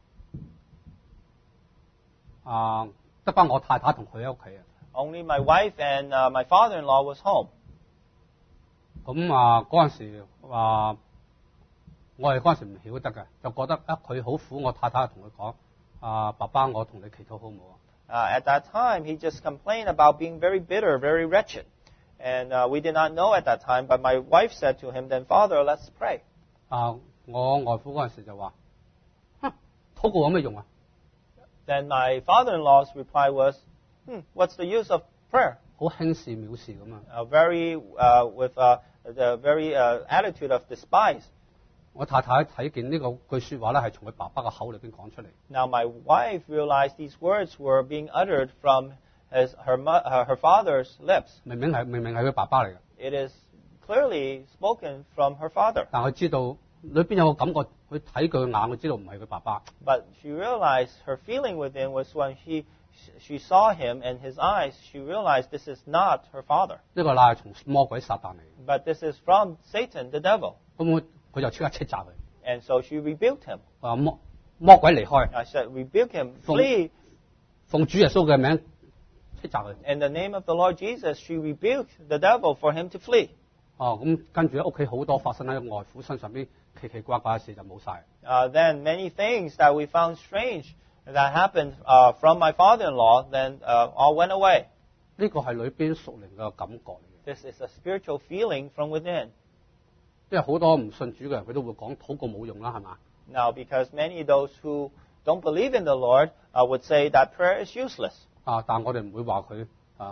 得返我太太同佢喺屋企。 Only my wife and my father-in-law was home. 咁嗰陣時我係嗰陣時唔曉得嘅，就覺得佢好苦，我太太同佢講：爸爸，我同你祈禱好唔好啊？ At that time, he just complained about being very bitter, very wretched. And we did not know at that time, but my wife said to him, then Father, let's pray. 我外父嗰陣時就話：禱告有咩用啊？ Then my father-in-law's reply was, what's the use of prayer? 好輕視藐視咁啊！ With the very attitude of despise. 我太太睇見呢個句説話咧，係從佢爸爸嘅口裏邊講出嚟。 Now my wife realized these words were being uttered from her father's lips. 明明係佢爸爸嚟嘅， It is clearly spoken from her father. 但佢知道裏邊有個感覺，佢睇佢嘅眼，佢知道唔係佢爸爸。 But she realized her feeling within was when she saw him and his eyes, she realized this is not her father. 呢個乃係從魔鬼撒旦嚟嘅， But this is from Satan, the devil. 咁佢就即刻斥責佢， And so she rebuked him. 話魔鬼離開， I said, rebuke him, flee. 奉主耶穌嘅名斥責佢。 In the name of the Lord Jesus, she rebuked the devil for him to flee. 咁跟住喺屋企好多發生喺外父身上邊奇奇怪怪嘅事就冇晒。 Then many things that we found strange that happened from my father-in-law, then all went away. 呢個係裏邊屬靈嘅感覺嚟嘅， This is a spiritual feeling from within. 因為好多唔信主嘅人佢都會講禱告冇用啦，係嘛？ Now, because many of those who don't believe in the Lord would say that prayer is useless. 但我哋唔會話佢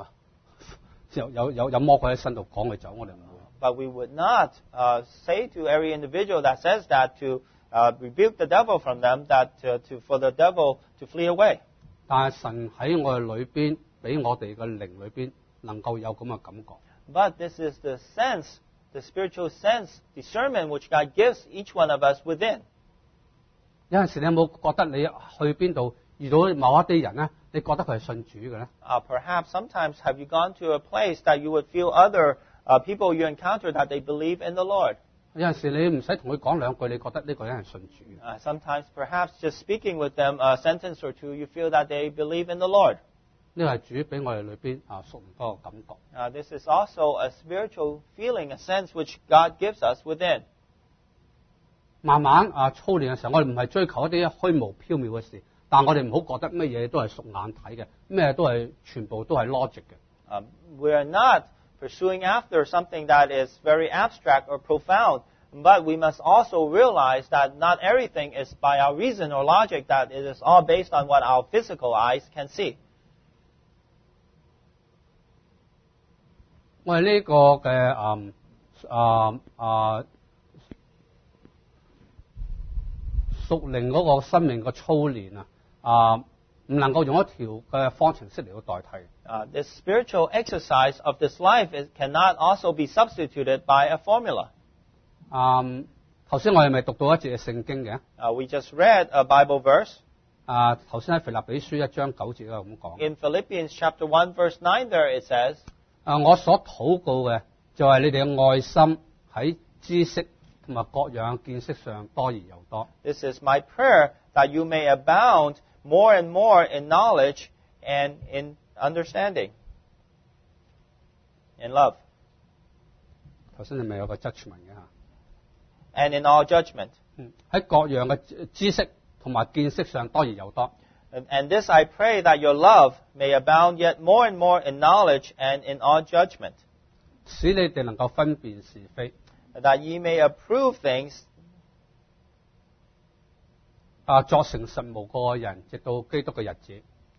有魔鬼喺身度趕佢走，我哋唔會。 But we would not say to every individual that says that to rebuke the devil from them, that for the devil to flee away. 但係神喺我哋裏邊，俾我哋嘅靈裏邊能夠有咁嘅感覺。 But this is the sense, the spiritual sense, discernment which God gives each one of us within. 有陣時你有冇覺得你去邊度遇到某一啲人咧，你覺得佢係信主嘅咧？ Perhaps sometimes have you gone to a place that you would feel other people you encounter that they believe in the Lord? 有陣時你唔使同佢講兩句，你覺得呢個人係信主嘅。 Sometimes perhaps just speaking with them a sentence or two, you feel that they believe in the Lord. 呢個係主俾我哋裏邊屬靈嗰個感覺。 This is also a spiritual feeling, a sense which God gives us within. 慢慢操練嘅時候，我哋唔係追求一啲虛無縹緲嘅事，但我哋唔好覺得乜嘢都係屬眼睇嘅，咩都係全部都係 logic 嘅。 We are not pursuing after something that is very abstract or profound, but we must also realize that not everything is by our reason or logic, that it is all based on what our physical eyes can see. 我哋呢個嘅屬靈嗰個生命嘅操練唔能夠用一條嘅方程式嚟到代替。 This spiritual exercise of this life cannot also be substituted by a formula. 頭先我哋咪讀到一節嘅聖經嘅。 We just read a Bible verse. 頭先喺腓立比書1章9節嗰度咁講。 In Philippians chapter 1 verse 9 there it says, 我所禱告嘅就係你哋嘅愛心喺知識同埋各樣見識上多而又多。 This is my prayer, that you may abound more and more in knowledge and in understanding, in love, 頭先係咪有個 judgment 嘅嚇？ and in all judgment. 喺各樣嘅知識同埋見識上多而又多。 And this I pray, that your love may abound yet more and more in knowledge and in all judgment, 使你哋能夠分辨是非。 that ye may approve things, 作誠實無過嘅人，直到基督嘅日子。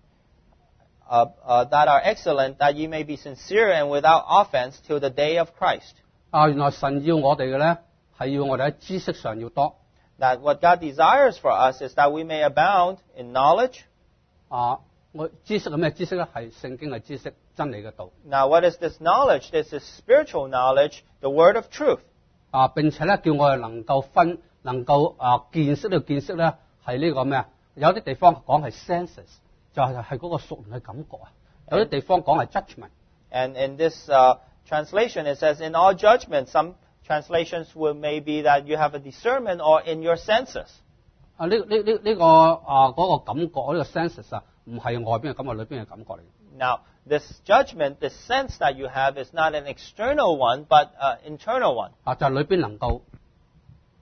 that are excellent, that ye may be sincere and without offense till the day of Christ. 原來神要我哋嘅咧，係要我哋喺知識上要多。 That what God desires for us is that we may abound in knowledge. 我知識係咩知識咧？係聖經嘅知識，真理嘅道。 Now, what is this knowledge? This is spiritual knowledge, the word of truth. 並且咧，叫我哋能夠見識呢個見識咧，係呢個咩啊？有啲地方講係 senses， 就係嗰個屬靈嘅感覺啊。有啲地方講係 judgment。 And in this translation, it says, in all judgment. Some translations will maybe that you have a discernment or in your senses. 嗰個感覺，呢個 senses 唔係外邊嘅感覺，裏邊嘅感覺嚟。 Now, this judgment, this sense that you have is not an external one, but an internal one. 就係裏邊能夠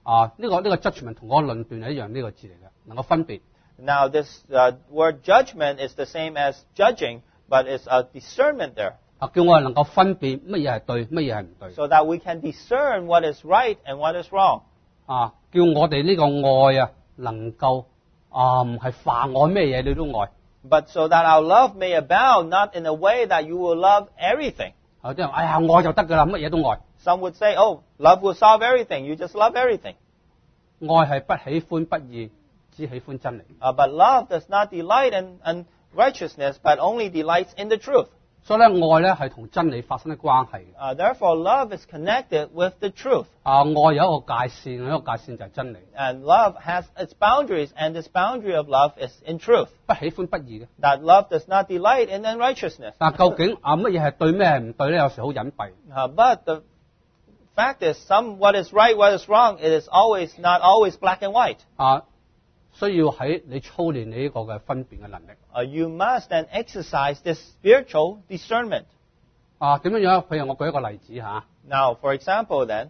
呢個 judgment 同嗰個論斷係一樣呢個字嚟嘅，能夠分別。 Now, this word judgment is the same as judging, but it's a discernment there, 叫我哋能夠分辨乜嘢係對，乜嘢係唔對。 so that we can discern what is right and what is wrong. 叫我哋呢個愛能夠唔係泛愛咩嘢你都愛。 But so that our love may abound, not in a way that you will love everything. 有啲人愛就得㗎啦，乜嘢都愛。 Some would say, oh, love will solve everything. You just love everything. 愛係不喜歡不義，只喜歡真理。 But love does not delight in righteousness, but only delights in the truth. 所以咧，愛咧係同真理發生啲關係嘅。 Therefore, love is connected with the truth. 愛有一個界線，一個界線就係真理。 And love has its boundaries, and this boundary of love is in truth. 不喜歡不義嘅。 That love does not delight in unrighteousness. 但究竟乜嘢係對，咩係唔對咧？有時好隱蔽。 But the fact is, what is right, what is wrong, it is not always black and white. 需要喺你操練你呢個嘅分辨嘅能力。 You must then exercise this spiritual discernment. 點樣樣？譬如我舉一個例子嚇。 Now, for example, then,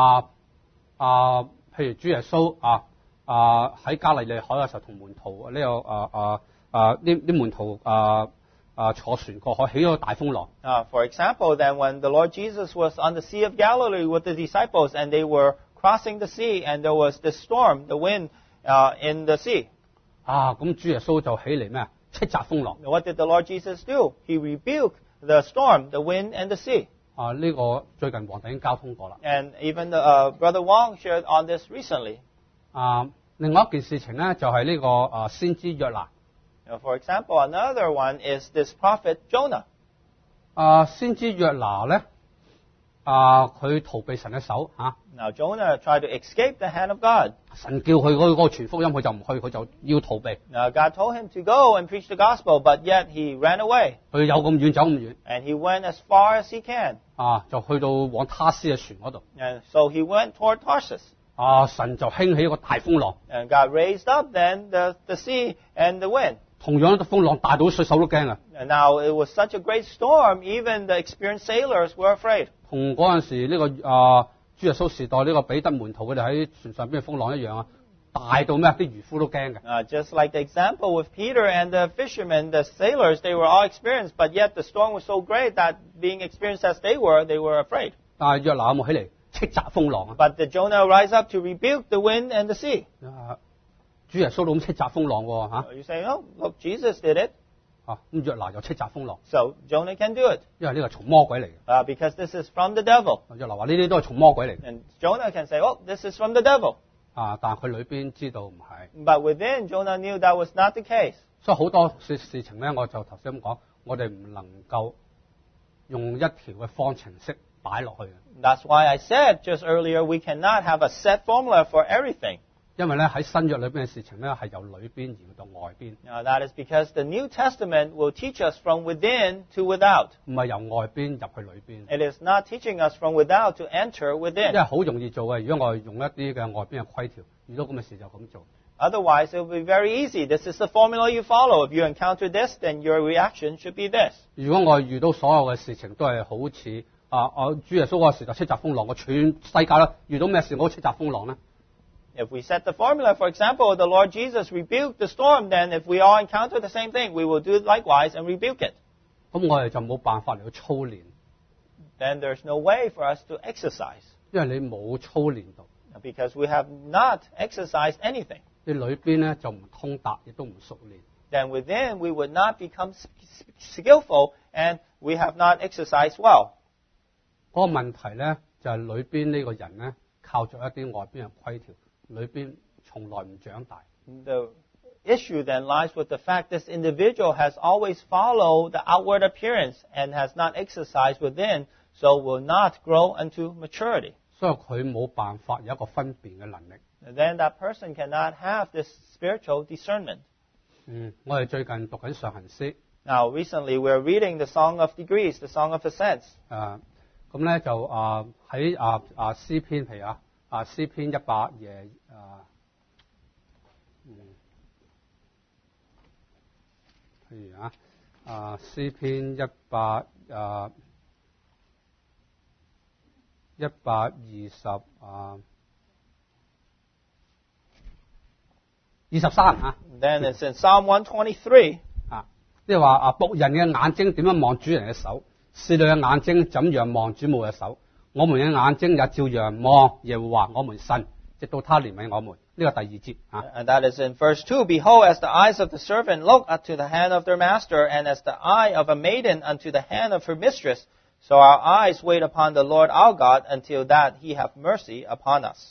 譬如主耶穌喺加利利海嘅時候，同門徒啲門徒坐船過海，起咗個大風浪。 for example, then, when the Lord Jesus was on the Sea of Galilee with the disciples, and they were crossing the sea, and there was this storm, the wind in the sea. 咁主耶穌就起嚟咩？斥責風浪。 What did the Lord Jesus do? He rebuked the storm, the wind, and the sea. 呢個最近黃大英交通過啦。 And even Brother Wong shared on this recently. 另外一件事情咧，就係呢個先知約拿。 For example, another one is this prophet Jonah. 先知約拿咧，佢逃避神嘅手嚇。 Now Jonah tried to escape the hand of God. 神叫佢嗰個傳福音，佢就唔去，佢就要逃避。 Now God told him to go and preach the gospel, but yet he ran away. 佢有咁遠走咁遠。 And he went as far as he can. 就去到往他施嘅船嗰度。 And so he went toward Tarsus. 神就興起一個大風浪。 And God raised up then the sea and the wind. 同樣啲風浪大到水手都驚啊！ And now it was such a great storm, even the experienced sailors were afraid. 同嗰陣時呢個主耶穌時代呢個彼得門徒佢哋喺船上邊嘅風浪一樣啊，大到咩？啲漁夫都驚嘅。 Just like the example with Peter and the fishermen, the sailors, they were all experienced, but yet the storm was so great that being experienced as they were afraid. 但係約拿有冇起嚟斥責風浪啊？ But did Jonah rise up to rebuke the wind and the sea? 主耶穌都咁斥責風浪喎嚇。 You say, oh, look, Jesus did it, 咁約拿就斥責風浪， so Jonah can do it 因為呢個係從魔鬼嚟嘅。 because this is from the devil. 約拿話呢啲都係從魔鬼嚟嘅。 And Jonah can say, oh, this is from the devil. 但係佢裏邊知道唔係。 But within, Jonah knew that was not the case. 所以好多事情咧，我就頭先咁講，我哋唔能夠用一條嘅方程式擺落去嘅。 That's why I said just earlier, we cannot have a set formula for everything. 因為咧喺新約裏邊嘅事情咧係由裏邊移到外邊， Now, that is because the New Testament will teach us from within to without. 唔係由外邊入去裏邊。 It is not teaching us from without to enter 因 within. 為好容易做嘅，如果我哋用一啲嘅外邊嘅規條，遇到咁嘅事就咁做。 Otherwise, it will be very easy. This is the formula you follow. If you encounter this, then your reaction should be this. 如果我遇到所有嘅事情都係好似主耶穌嗰時就斥責風浪，我全世界啦遇到咩事我都斥責風浪咧？ If we set the formula, for example, the Lord Jesus rebuked the storm, then if we all encounter the same thing, we will do likewise and rebuke it. 咁我哋就冇辦法嚟去操練， Then there's no way for us to exercise 因為你冇操練到， because we have not exercised anything. 你裏邊咧就唔通達，亦都唔熟練。 Then within, we would not become skillful and we have not exercised well. 嗰個問題咧就係裏邊呢個人咧靠著一啲外邊嘅規條，裏邊從來唔長大。 The issue then lies with the fact this individual has always followed the outward appearance and has not exercised within, so will not grow into maturity. 所以佢冇辦法有一個分辨嘅能力。 And then that person cannot have this spiritual discernment. 我哋最近讀緊上行詩。 Now, recently we're reading the Song of Degrees, the Song of Ascents. 咁咧就喺詩篇，譬如詩篇100嘢譬如詩篇120 23啊， Then it's in Psalm 123. 即係話僕人嘅眼睛點樣望主人嘅手，侍女嘅眼睛怎樣望主母嘅手，我們嘅眼睛也照樣望耶和華我們神，直到他憐憫我們。呢個第2節啊。 And that is in verse 2. Behold, as the eyes of the servant look unto the hand of their master, and as the eye of a maiden unto the hand of her mistress, so our eyes wait upon the Lord our God until that he have mercy upon us.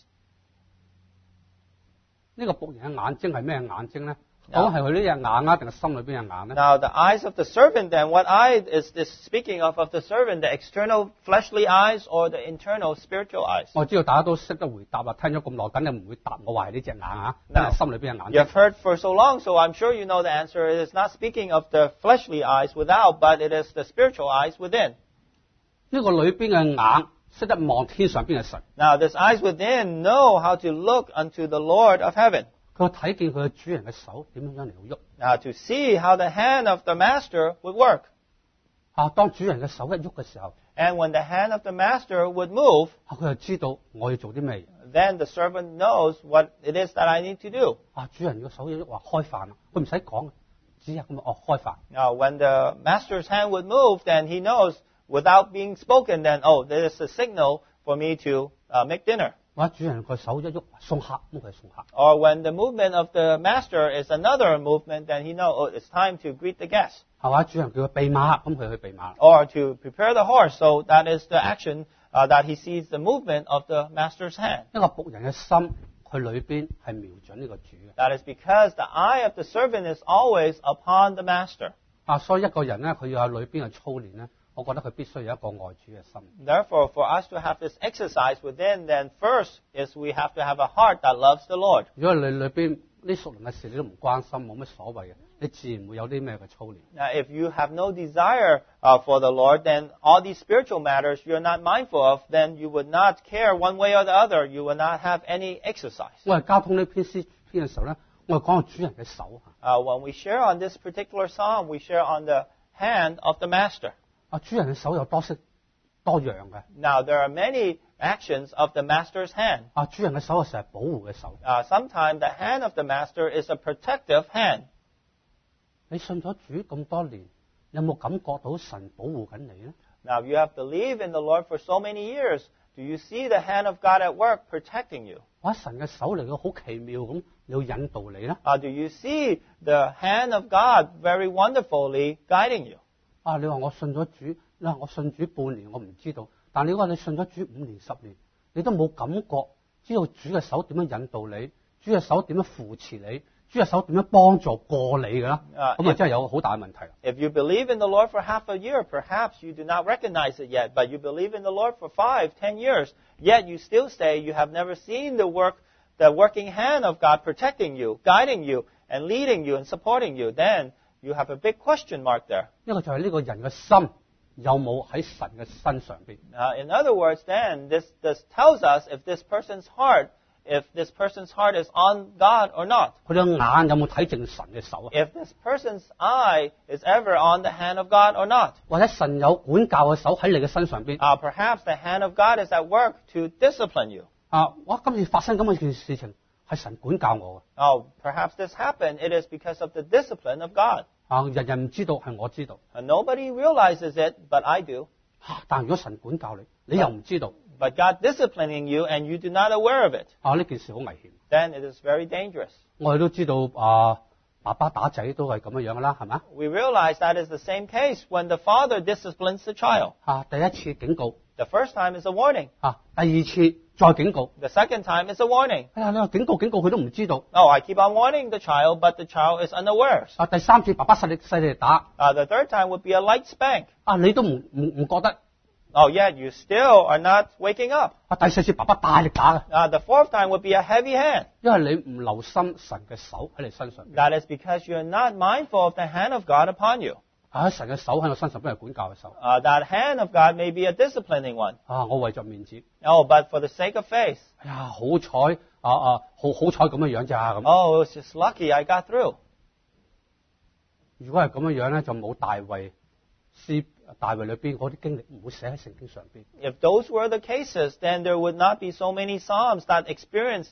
呢個僕人嘅眼睛係咩眼睛咧？講係佢呢隻眼啊，定係心裏邊嘅眼咧？ Now, the eyes of the servant, then, what eye is this speaking of the servant? The external fleshly eyes or the internal spiritual eyes? 我知道大家都識得回答啊，聽咗咁耐，梗係唔會答我話係呢隻眼啊，真係心裏邊嘅眼 You 睛。 have heard for so long, so I'm sure you know the answer. It is not speaking of the fleshly eyes without, but it is the spiritual eyes within. 呢個裏邊嘅眼識得望天上邊嘅神， Now, this eyes within know how to look unto the Lord of heaven. 佢睇見佢嘅主人嘅手點樣嚟喐。 Now, to see how the hand of the master would work. 當主人嘅手一喐嘅時候， And when the hand of the master would move, 佢就知道我要做啲咩嘢。 then the servant knows what it is that I need to do. 主人嘅手一喐話開飯啦，佢唔使講，只係咁開飯。 Now, when the master's hand would move, then he knows without being spoken, then, oh, there is a signal for me to make dinner. 或者主人個手一喐送客，咁佢係送客。 Or when the movement of the master is another movement, then he knows, oh, it's time to greet the guest. 係嘛？主人叫佢備馬，咁佢去備馬。 Or to prepare the horse. So that is the action that he sees the movement of the master's hand. 一個僕人嘅心，佢裏邊係瞄準呢個主嘅。 That is because the eye of the servant is always upon the master. 所以一個人咧，佢要有裏邊嘅操練咧，我覺得佢必須有一個愛主嘅心。 Therefore, for us to have this exercise within, then first is we have to have a heart that loves the Lord. 如果你裏邊呢屬靈嘅事你都唔關心，冇乜所謂嘅，你自然會有啲咩嘅操練。 Now, if you have no desire for the Lord, then all these spiritual matters you're not mindful of, then you would not care one way or the other. You would not have any exercise. 我係交通呢篇詩篇嘅時候咧，我係講到主人嘅手。 When we share on this particular psalm, we share on the hand of the master. 主人嘅手有多色多樣嘅。 Now, there are many actions of the master's hand. 主人嘅手係成日保護嘅手。 Sometimes the hand of the master is a protective hand. 你信咗主咁多年，有冇感覺到神保護緊你咧？ Now, you have believed in the Lord for so many years. Do you see the hand of God at work protecting you? 或者神嘅手嚟到好奇妙咁，要引導你咧？ Do you see the hand of God very wonderfully guiding you? 你話我信咗主，你話我信主半年，我唔知道。但你話你信咗主5年、10年，你都冇感覺，知道主嘅手點樣引導你，主嘅手點樣扶持你，主嘅手點樣幫助過你嘅啦？咁真係有好大嘅問題。 If you believe in the Lord for half a year, perhaps you do not recognize it yet, but you believe in the Lord for 5, 10 years, yet you still say you have never seen the working hand of God protecting you, guiding you, and leading you and supporting you, then you have a big question mark there. 一個就係呢個人嘅心有冇喺神嘅身上邊。 In other words, then, this tells us if this person's heart is on God or not. 佢對眼有冇睇正神嘅手啊？ If this person's eye is ever on the hand of God or not. 或者神有管教嘅手喺你嘅身上邊？ Perhaps the hand of God is at work to discipline you. 我今次發生咁嘅一件事情係神管教我嘅。 Perhaps this happened. It is because of the discipline of God. 人人唔知道，係我知道。 Nobody realizes it, but I do. 但如果神管教你，你又唔知道。 But God disciplining you and you do not aware of it. 呢件事好危險。 Then it is very dangerous. 我哋都知道爸爸打仔都係咁樣㗎啦，係咪？ We realize that is the same case when the father disciplines the child. 第一次警告。 The first time is a warning. 第二次再警告。 The second time is a warning. 你話警告佢都唔知道。 I keep on warning the child, but the child is unaware. 第三次爸爸細力嚟打。 The third time would be a light spank. 你都唔覺得。 Yet you still are not waking up. 第四次爸爸大力打嘅。 The fourth time would be a heavy hand. 因為你唔留心神嘅手喺你身上。 That is because you are not mindful of the hand of God upon you. 神嘅手喺我身上邊係管教嘅手。 That hand of God may be a disciplining one. 我為咗面子。 But for the sake of faith. 好彩好彩咁樣咋咁。 It's just lucky I got through. 如果係咁樣咧，就冇大衛裏邊嗰啲經歷唔會寫喺聖經上邊。 If those were the cases, then there would not be so many psalms that experience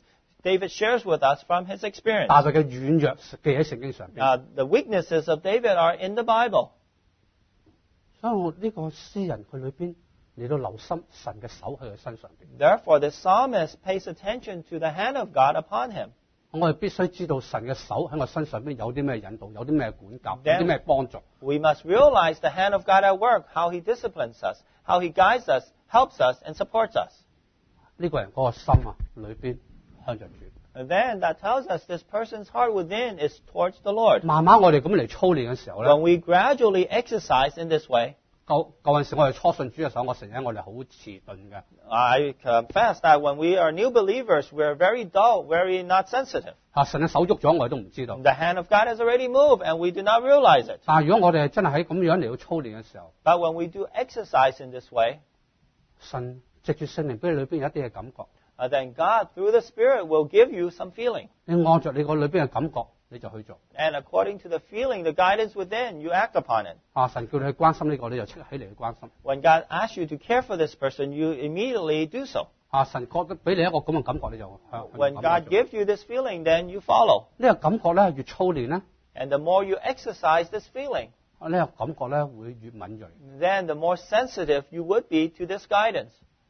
David shares with us from his experience. 大衛嘅軟弱記喺聖經上邊。 The weaknesses of David are in the Bible. 所以我呢個詩人佢裏邊嚟到留心神嘅手喺佢身上邊。 Therefore, the psalmist pays attention to the hand of God upon him. 我哋必須知道神嘅手喺我身上邊有啲咩引導，有啲咩管教，有啲咩幫助。 We must realize the hand of God at work, how he disciplines us, how he guides us, helps us, and supports us. 呢個人嗰個心啊，裏邊向着主。 And then that tells us this person's heart within is towards the Lord. 慢慢我哋咁嚟操練嘅時候咧， When we gradually exercise in this way, 舊陣時我哋初信主嘅時候，我承認我哋好遲鈍嘅。 I confess that when we are new believers, we're very dull, very not sensitive. 神嘅手喐咗，我哋都唔知道。 The hand of God has already moved, and we do not realize it. 但係如果我哋真係喺咁樣嚟到操練嘅時候， But when we do exercise in this way, 神藉住聖靈俾你裏邊有一啲嘅感覺， then God, through the Spirit, will give you some feeling. 你按着你個裏邊嘅感覺，你就去做。 And according to the feeling, the guidance within, you act upon it. 神叫你去關心呢個，你就即刻起嚟去關心。 When God asks you to care for this person, you immediately do so. 神覺得俾你一個咁嘅感覺，你就向 When 咁 God 去做。 gives you this feeling, then you follow. 呢個感覺咧越操練咧， And the more you exercise this feeling, 呢個感覺咧會越敏鋭。 then the more sensitive you would be to this guidance.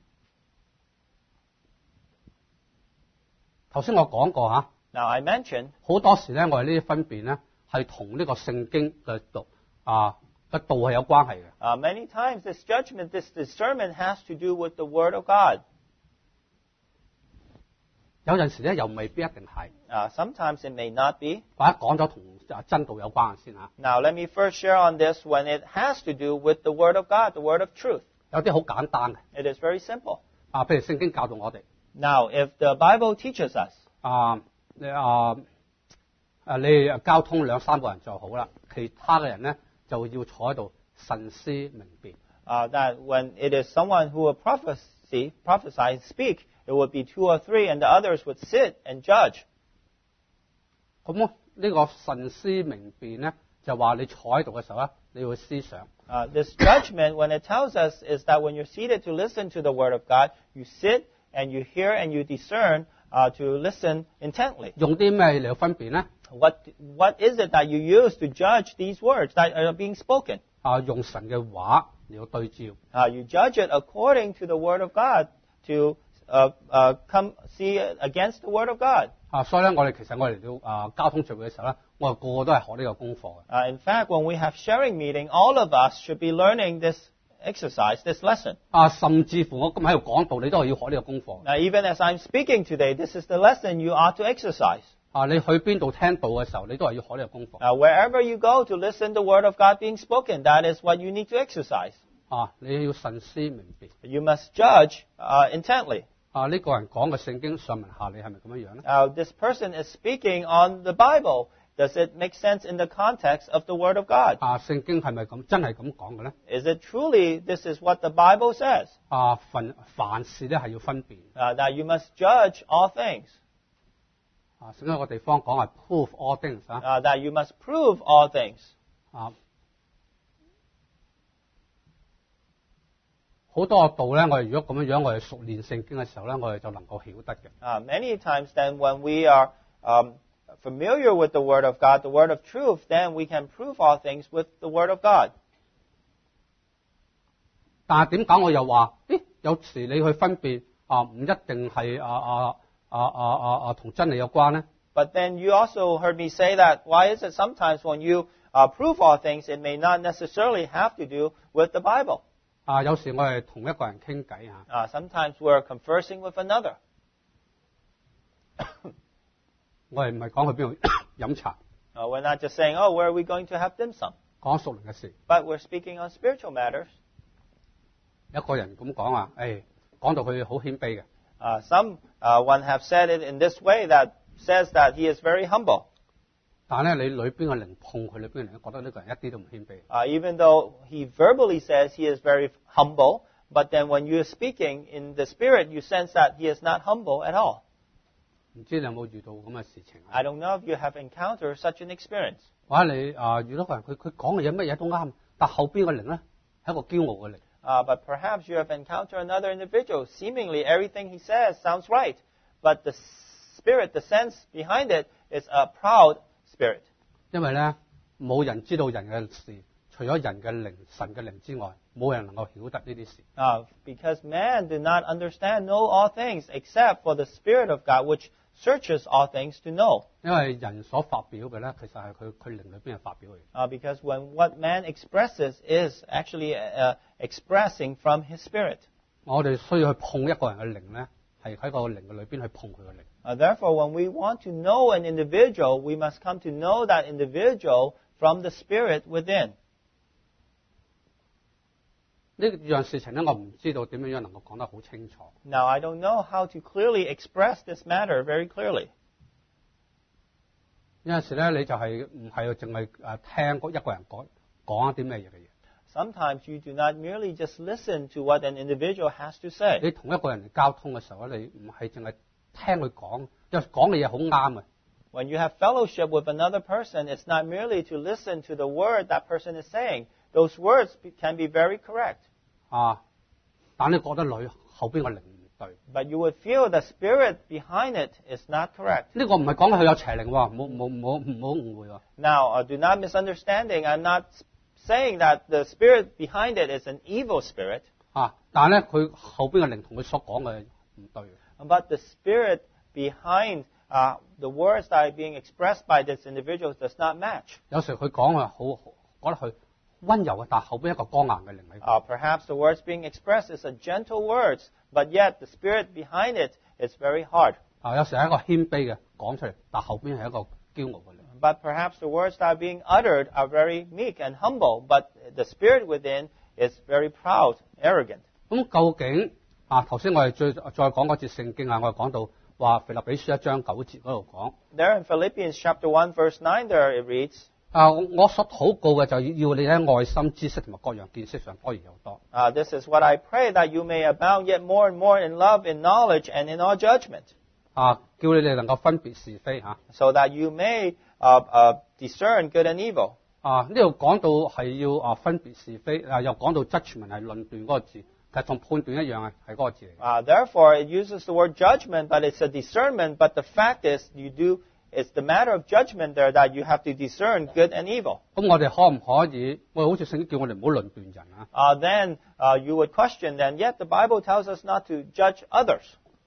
頭先我講過嚇， Now, I mentioned 好多時咧我哋呢啲分辨咧係同呢個聖經嘅讀嘅道係有關係嘅。 many times this judgment, this discernment has to do with the Word of God. 有陣時咧又未必一定係， Sometimes it may not be. 或者講咗同真道有關嘅先嚇。 Now, let me first share on this when it has to do with the Word of God, the Word of truth. 有啲好簡單嘅， It is very simple. 譬如聖經教導我哋， Now, if the Bible teaches us 你交通2-3個人就好啦，其他嘅人咧就要坐喺度慎思明辨。 that when it is someone who will prophesy and speak, it would be 2 or 3, and the others would sit and judge. 咁呢個慎思明辨咧，就話你坐喺度嘅時候咧，你要思想。 This judgment, when it tells us, is that when you're seated to listen to the Word of God, you sit and you hear and you discern to listen intently. 用啲咩嚟分辨咧？ What is it that you use to judge these words that are being spoken? 用神嘅話嚟到對照。 You judge it according to the Word of God to come see against the Word of God. 所以咧，我哋嚟到交通聚會嘅時候咧，我哋個個都係學呢個功課嘅。 In fact, when we have sharing meeting, all of us should be learning this exercise, this lesson. 甚至乎我今日喺度講道，你都係要學呢個功課。 Now, even as I'm speaking today, this is the lesson you ought to exercise. 你去邊度聽道嘅時候，你都係要學呢個功課。 Wherever you go to listen the Word of God being spoken, that is what you need to exercise. 你要慎思明辨。 You must judge intently. 呢個人講嘅聖經上文下理係咪咁樣樣咧？ Now, this person is speaking on the Bible. Does it make sense in the context of the Word of God? 聖經係咪真係咁講嘅咧？ Is it truly this is what the Bible says? 凡事咧係要分辨。 That you must judge all things. 聖經有個地方講係 prove all things that you must prove all things. 好多個道咧，我哋如果咁樣，我哋熟練聖經嘅時候咧，我哋就能夠曉得嘅。 Many times then when we are familiar with the Word of God, the Word of truth, then we can prove all things with the Word of God. 但係點解我又話，有時你去分辨唔一定係同真理有關咧？ But then you also heard me say that why is it sometimes when you prove all things, it may not necessarily have to do with the Bible? 有時我係同一個人傾偈 sometimes we're conversing with another. 我哋唔係講去邊度飲茶， We're not just saying, oh, where are we going to have dim sum? 講屬靈嘅事。 But we're speaking on spiritual matters. 一個人咁講講到佢好謙卑嘅。 Someone have said it in this way that says that he is very humble. 但係咧，你裏邊嘅靈碰佢裏邊嘅靈，覺得呢個人一啲都唔謙卑。 Even though he verbally says he is very humble, but then when you're speaking in the spirit, you sense that he is not humble at all. 唔知你有冇遇到咁嘅事情？ I don't know if you have encountered such an experience. 或者你遇到個人，佢講嘅嘢乜嘢都啱，但後邊嘅靈咧係一個驕傲嘅靈。 But perhaps you have encountered another individual. Seemingly everything he says sounds right, but the spirit, the sense behind it is a proud spirit. 因為咧冇人知道人嘅事，除咗人嘅靈、神嘅靈之外，冇人能夠曉得呢啲事。 Because man do not understand, know all things, except for the Spirit of God, which searches all things to know. 因為人所發表嘅咧，其實係佢靈裏邊嘅發表嚟。 Because when what man expresses is actually expressing from his spirit. 我哋需要去碰一個人嘅靈咧，係喺個靈嘅裏邊去碰佢嘅靈。 Therefore, when we want to know an individual, we must come to know that individual from the Spirit within. 呢樣事情咧，我唔知道點樣能夠講得好清楚。 Now, I don't know how to clearly express this matter very clearly. 有陣時咧，你就係唔係淨係聽嗰一個人講一啲咩嘢嘅嘢。 Sometimes you do not merely just listen to what an individual has to say. 你同一個人交通嘅時候咧，你唔係淨係聽佢講，因為講嘅嘢好啱嘅。 When you have fellowship with another person, it's not merely to listen to the word that person is saying. Those words can be very correct. 但你覺得後邊個靈唔對。 But you would feel the spirit behind it is not correct. 呢個唔係講佢有邪靈喎，唔好誤會喎。 Now, do not misunderstanding. I'm not saying that the spirit behind it is an evil spirit. 但係咧，佢後邊嘅靈同佢所講嘅唔對。 But the spirit behind the words that are being expressed by this individual does not match. 有時佢講覺得佢溫柔嘅，但後邊一個剛硬嘅靈喺。 Perhaps the words being expressed is a gentle words, but yet the spirit behind it is very hard. 有時係一個謙卑嘅講出嚟，但後邊係一個驕傲嘅靈。 But perhaps the words that are being uttered are very meek and humble, but the spirit within is very proud, arrogant. 咁究竟頭先我哋再講嗰節聖經我哋講到話腓立比書1章9節嗰度講。 There in Philippians chapter 1 verse 9 there it reads. 我所禱告嘅就要你喺愛心、知識同埋各樣見識上多而又多。 This is what I pray, that you may abound yet more and more in love, in knowledge, and in all judgment. 叫你哋能夠分別是非嚇。 So that you may discern good and evil. 呢度講到係要分別是非，又講到 judgment 係論斷嗰個字，其實同判斷一樣係嗰個字嚟。 Therefore, it uses the word judgment, but it's a discernment. But the fact is, it's the matter of judgment there that you have to discern good and evil. 咁我哋可唔可以？好似聖經叫我哋唔好論斷人啊。 Then you would question, then yet the Bible tells us not to judge others.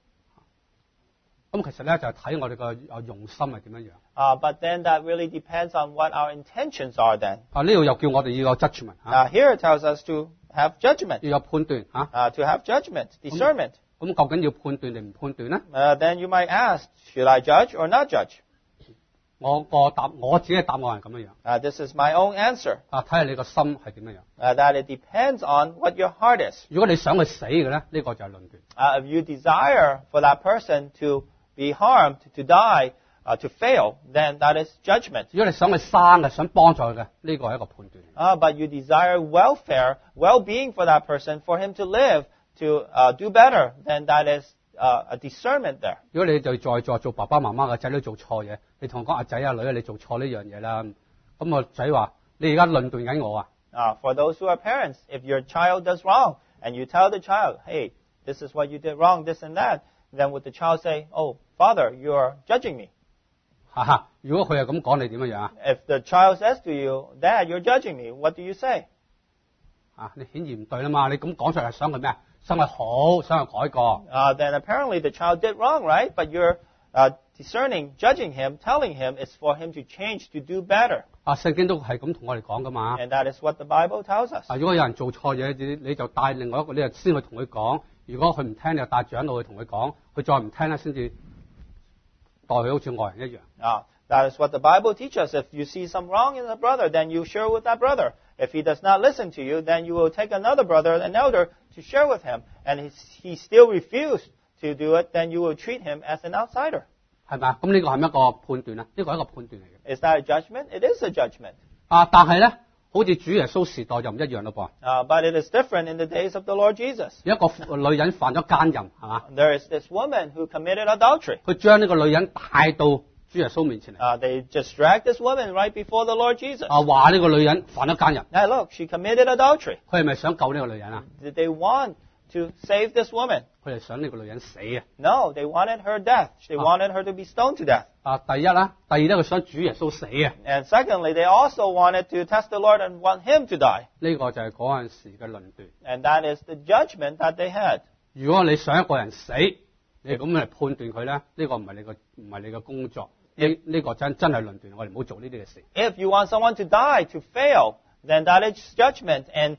咁其實咧就係睇我哋個用心係點樣樣。 But then that really depends on what our intentions are then. 呢度又叫我哋要有 judgment Here it tells us to have judgment. 要有判斷 To have judgment, discernment. 咁究竟要判斷定唔判斷咧 ？Then you might ask, should I judge or not judge? 我自己嘅答案係咁樣樣。 This is my own answer. 睇下你個心係點樣樣。 That it depends on what your heart is. 如果你想佢死嘅咧，呢個就係論斷。 If you desire for that person to be harmed, to die, to fail, then that is judgment. 如果你想佢生嘅，想幫助佢嘅，呢個係一個判斷。 But you desire welfare, well-being for that person, for him to live, to do better, then that is a discernment there. 如果你就在座做爸爸媽媽嘅仔女做錯嘢，你同佢講阿仔啊女啊，你做錯呢樣嘢啦。咁個仔話：你而家論斷緊我啊。 For those who are parents, if your child does wrong, and you tell the child, hey, this is what you did wrong, this and that, then would the child say, oh, Father, you are judging me? 如果佢係咁講，你點樣樣啊？ If the child says to you, Dad, you're judging me, what do you say? 你顯然唔對啦嘛！你咁講出嚟係想佢咩啊？想佢好，想佢改過。 Then apparently the child did wrong, right? But you're discerning, judging him, telling him it's for him to change, to do better. 聖經都係咁同我哋講噶嘛。 And that is what the Bible tells us. 如果有人做錯嘢，你就帶另外一個，你就先去同佢講。如果佢唔聽，你就帶長老去同佢講。佢再唔聽咧，先至待佢好似外人一樣。 That is what the Bible teaches. If you see some wrong in a brother, then you share with that brother. If he does not listen to you, then you will take another brother, an elder, to share with him. And he still refused to do it, then you will treat him as an outsider. 係咪啊？咁呢個係咪一個判斷啊？呢個係一個判斷嚟嘅。 Is that a judgment? It is a judgment. 但係咧，好似主耶穌時代就唔一樣咯噃。 But it is different in the days of the Lord Jesus. 有一個女人犯咗奸淫，係嘛？ There is this woman who committed adultery. 佢將呢個女人帶到主耶穌面前嚟。 They just dragged this woman right before the Lord Jesus. 話呢個女人犯咗奸淫。 Now look, she committed adultery. 佢係咪想救呢個女人啊？ Did they want to save this woman. 佢哋想呢個女人死啊！ No, they wanted her death. They wanted her to be stoned to death. 第一啦，第二咧佢想主耶穌死啊！ And secondly, they also wanted to test the Lord and want him to die. 呢個就係嗰陣時嘅論斷。 And that is the judgment that they had. 如果你想一個人死，你咁嚟判斷佢咧，呢個唔係你嘅工作。呢個真係論斷，我哋唔好做呢啲嘅事。 If you want someone to die, to fail, then that is judgment. And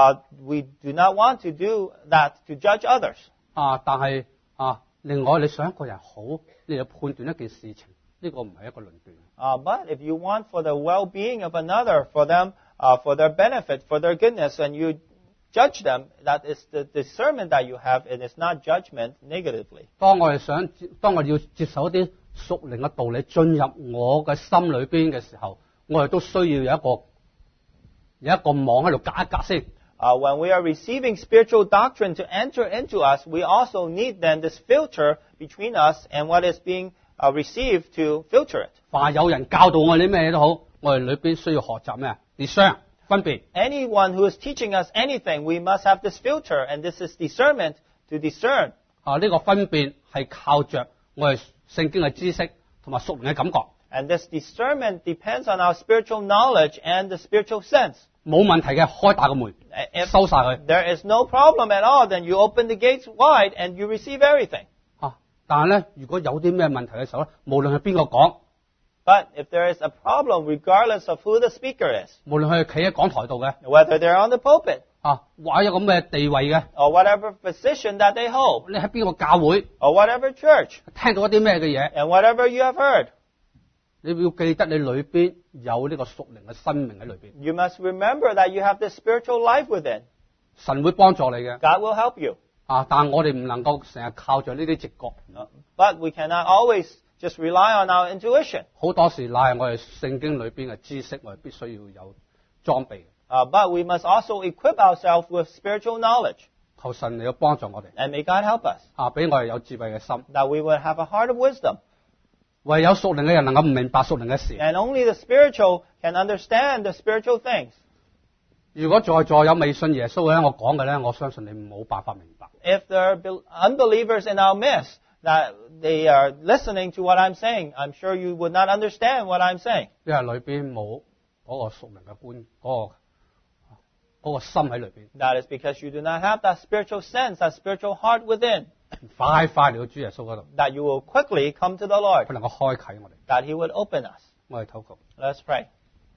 we do not want to do that to judge others. 但係另外你想一個人好，你要判斷一件事情，呢個唔係一個論斷。 But if you want for the well-being of another, for them, for their benefit, for their goodness, and you judge them, that is the discernment that you have, and it's not judgment negatively. 當我哋要接受一啲屬靈嘅道理進入我嘅心裏邊嘅時候，我哋都需要有一個網喺度隔一隔先。 When we are receiving spiritual doctrine to enter into us, we also need then this filter between us and what is being received to filter it. 凡有人教導我哋啲咩都好，我哋裏邊需要學習咩？discern 分別。 Anyone who is teaching us anything, we must have this filter, and this is discernment to discern. 呢個分別係靠着我哋聖經嘅知識同埋屬靈嘅感覺。 And this discernment depends on our spiritual knowledge and the spiritual sense. 冇問題嘅，開大個門， If 收晒佢。 there is no problem at all, then you open the gates wide and you receive everything. 但係咧，如果有啲咩問題嘅時候咧，無論係邊個講， But if there is a problem, regardless of who the speaker is, 無論佢係企喺講台度嘅， whether they're on the pulpit 或者有咁嘅地位嘅， or whatever position that they hold, 你喺邊個教會 or whatever church, 聽到一啲咩嘅嘢， and whatever you have heard, 你要記得你裏邊有呢個屬靈嘅生命喺裏邊， you must remember that you have this spiritual life within. 神會幫助你嘅。 God will help you. 但係我哋唔能夠成日靠住呢啲直覺， But we cannot always just rely on our intuition. 好多時乃係我哋聖經裏邊嘅知識，我哋必須要有裝備。 But we must also equip ourselves with spiritual knowledge. 求神嚟到幫助我哋， And may God help us, 俾我哋有智慧嘅心。 that we would have a heart of wisdom. 唯有屬靈嘅人能夠唔明白屬靈嘅事。 And only the spiritual can understand the spiritual things. 如果在座有未信耶穌嘅咧，我講嘅咧，我相信你冇辦法明白。 If there are unbelievers in our midst, that they are listening to what I'm saying, I'm sure you would not understand what I'm saying. 因為裏邊冇嗰個屬靈嘅觀，嗰個心喺裏邊。 That is because you do not have that spiritual sense, that spiritual heart within, 快嚟到主耶穌嗰度， that you will quickly come to the Lord, 佢能夠開啟我哋。 that He would open us. 我哋禱告， Let's pray.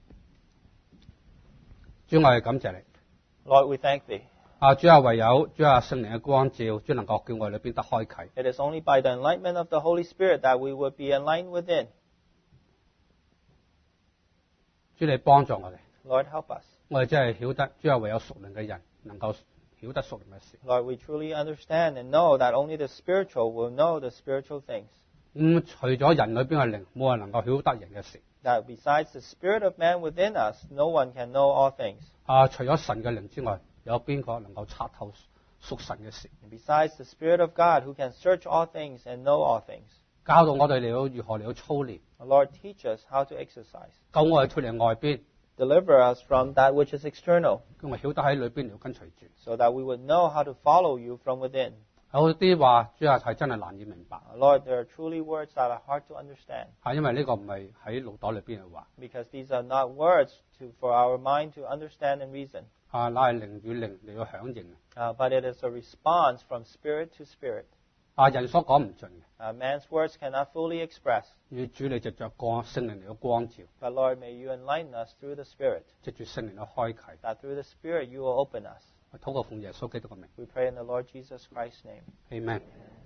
主，我哋感謝你。 Lord, we thank Thee. 主啊，唯有主啊聖靈嘅光照，主能夠叫我哋裏邊得開啟。 It is only by the enlightenment of the Holy Spirit that we would be enlightened within. 主你幫助我哋， Lord, help us. 我哋真係曉得，主啊唯有屬靈嘅人能夠曉得屬靈嘅事。 Lord, we truly understand and know that only the spiritual will know the spiritual things. 除咗人裏邊嘅靈，冇人能夠曉得人嘅事。 That besides the spirit of man within us, no one can know all things. 除咗神嘅靈之外，有邊個能夠測透屬神嘅事？ And besides the Spirit of God who can search all things and know all things. 教導我哋嚟到如何嚟到操練， Lord, teach us how to exercise. 救我哋脱離外邊， Deliver us from that which is external, 叫我曉得喺裏邊嚟到跟隨住。 so that we would know how to follow you from within. 有啲話，主啊係真係難以明白， Lord, there are truly words that are hard to understand, 因為呢個唔係喺腦袋裏邊嘅話， because these are not words for our mind to understand and reason. 乃係靈與靈嚟到響應。 But it is a response from spirit to spirit. 人所講唔盡嘅， Man's words cannot fully express. 要主你藉着光聖靈嚟到光照， But Lord, may you enlighten us through the Spirit, 藉住聖靈去開啟。 that through the Spirit you will open us. 禱告奉耶穌基督嘅名 We pray in the Lord Jesus Christ's name. ，Amen。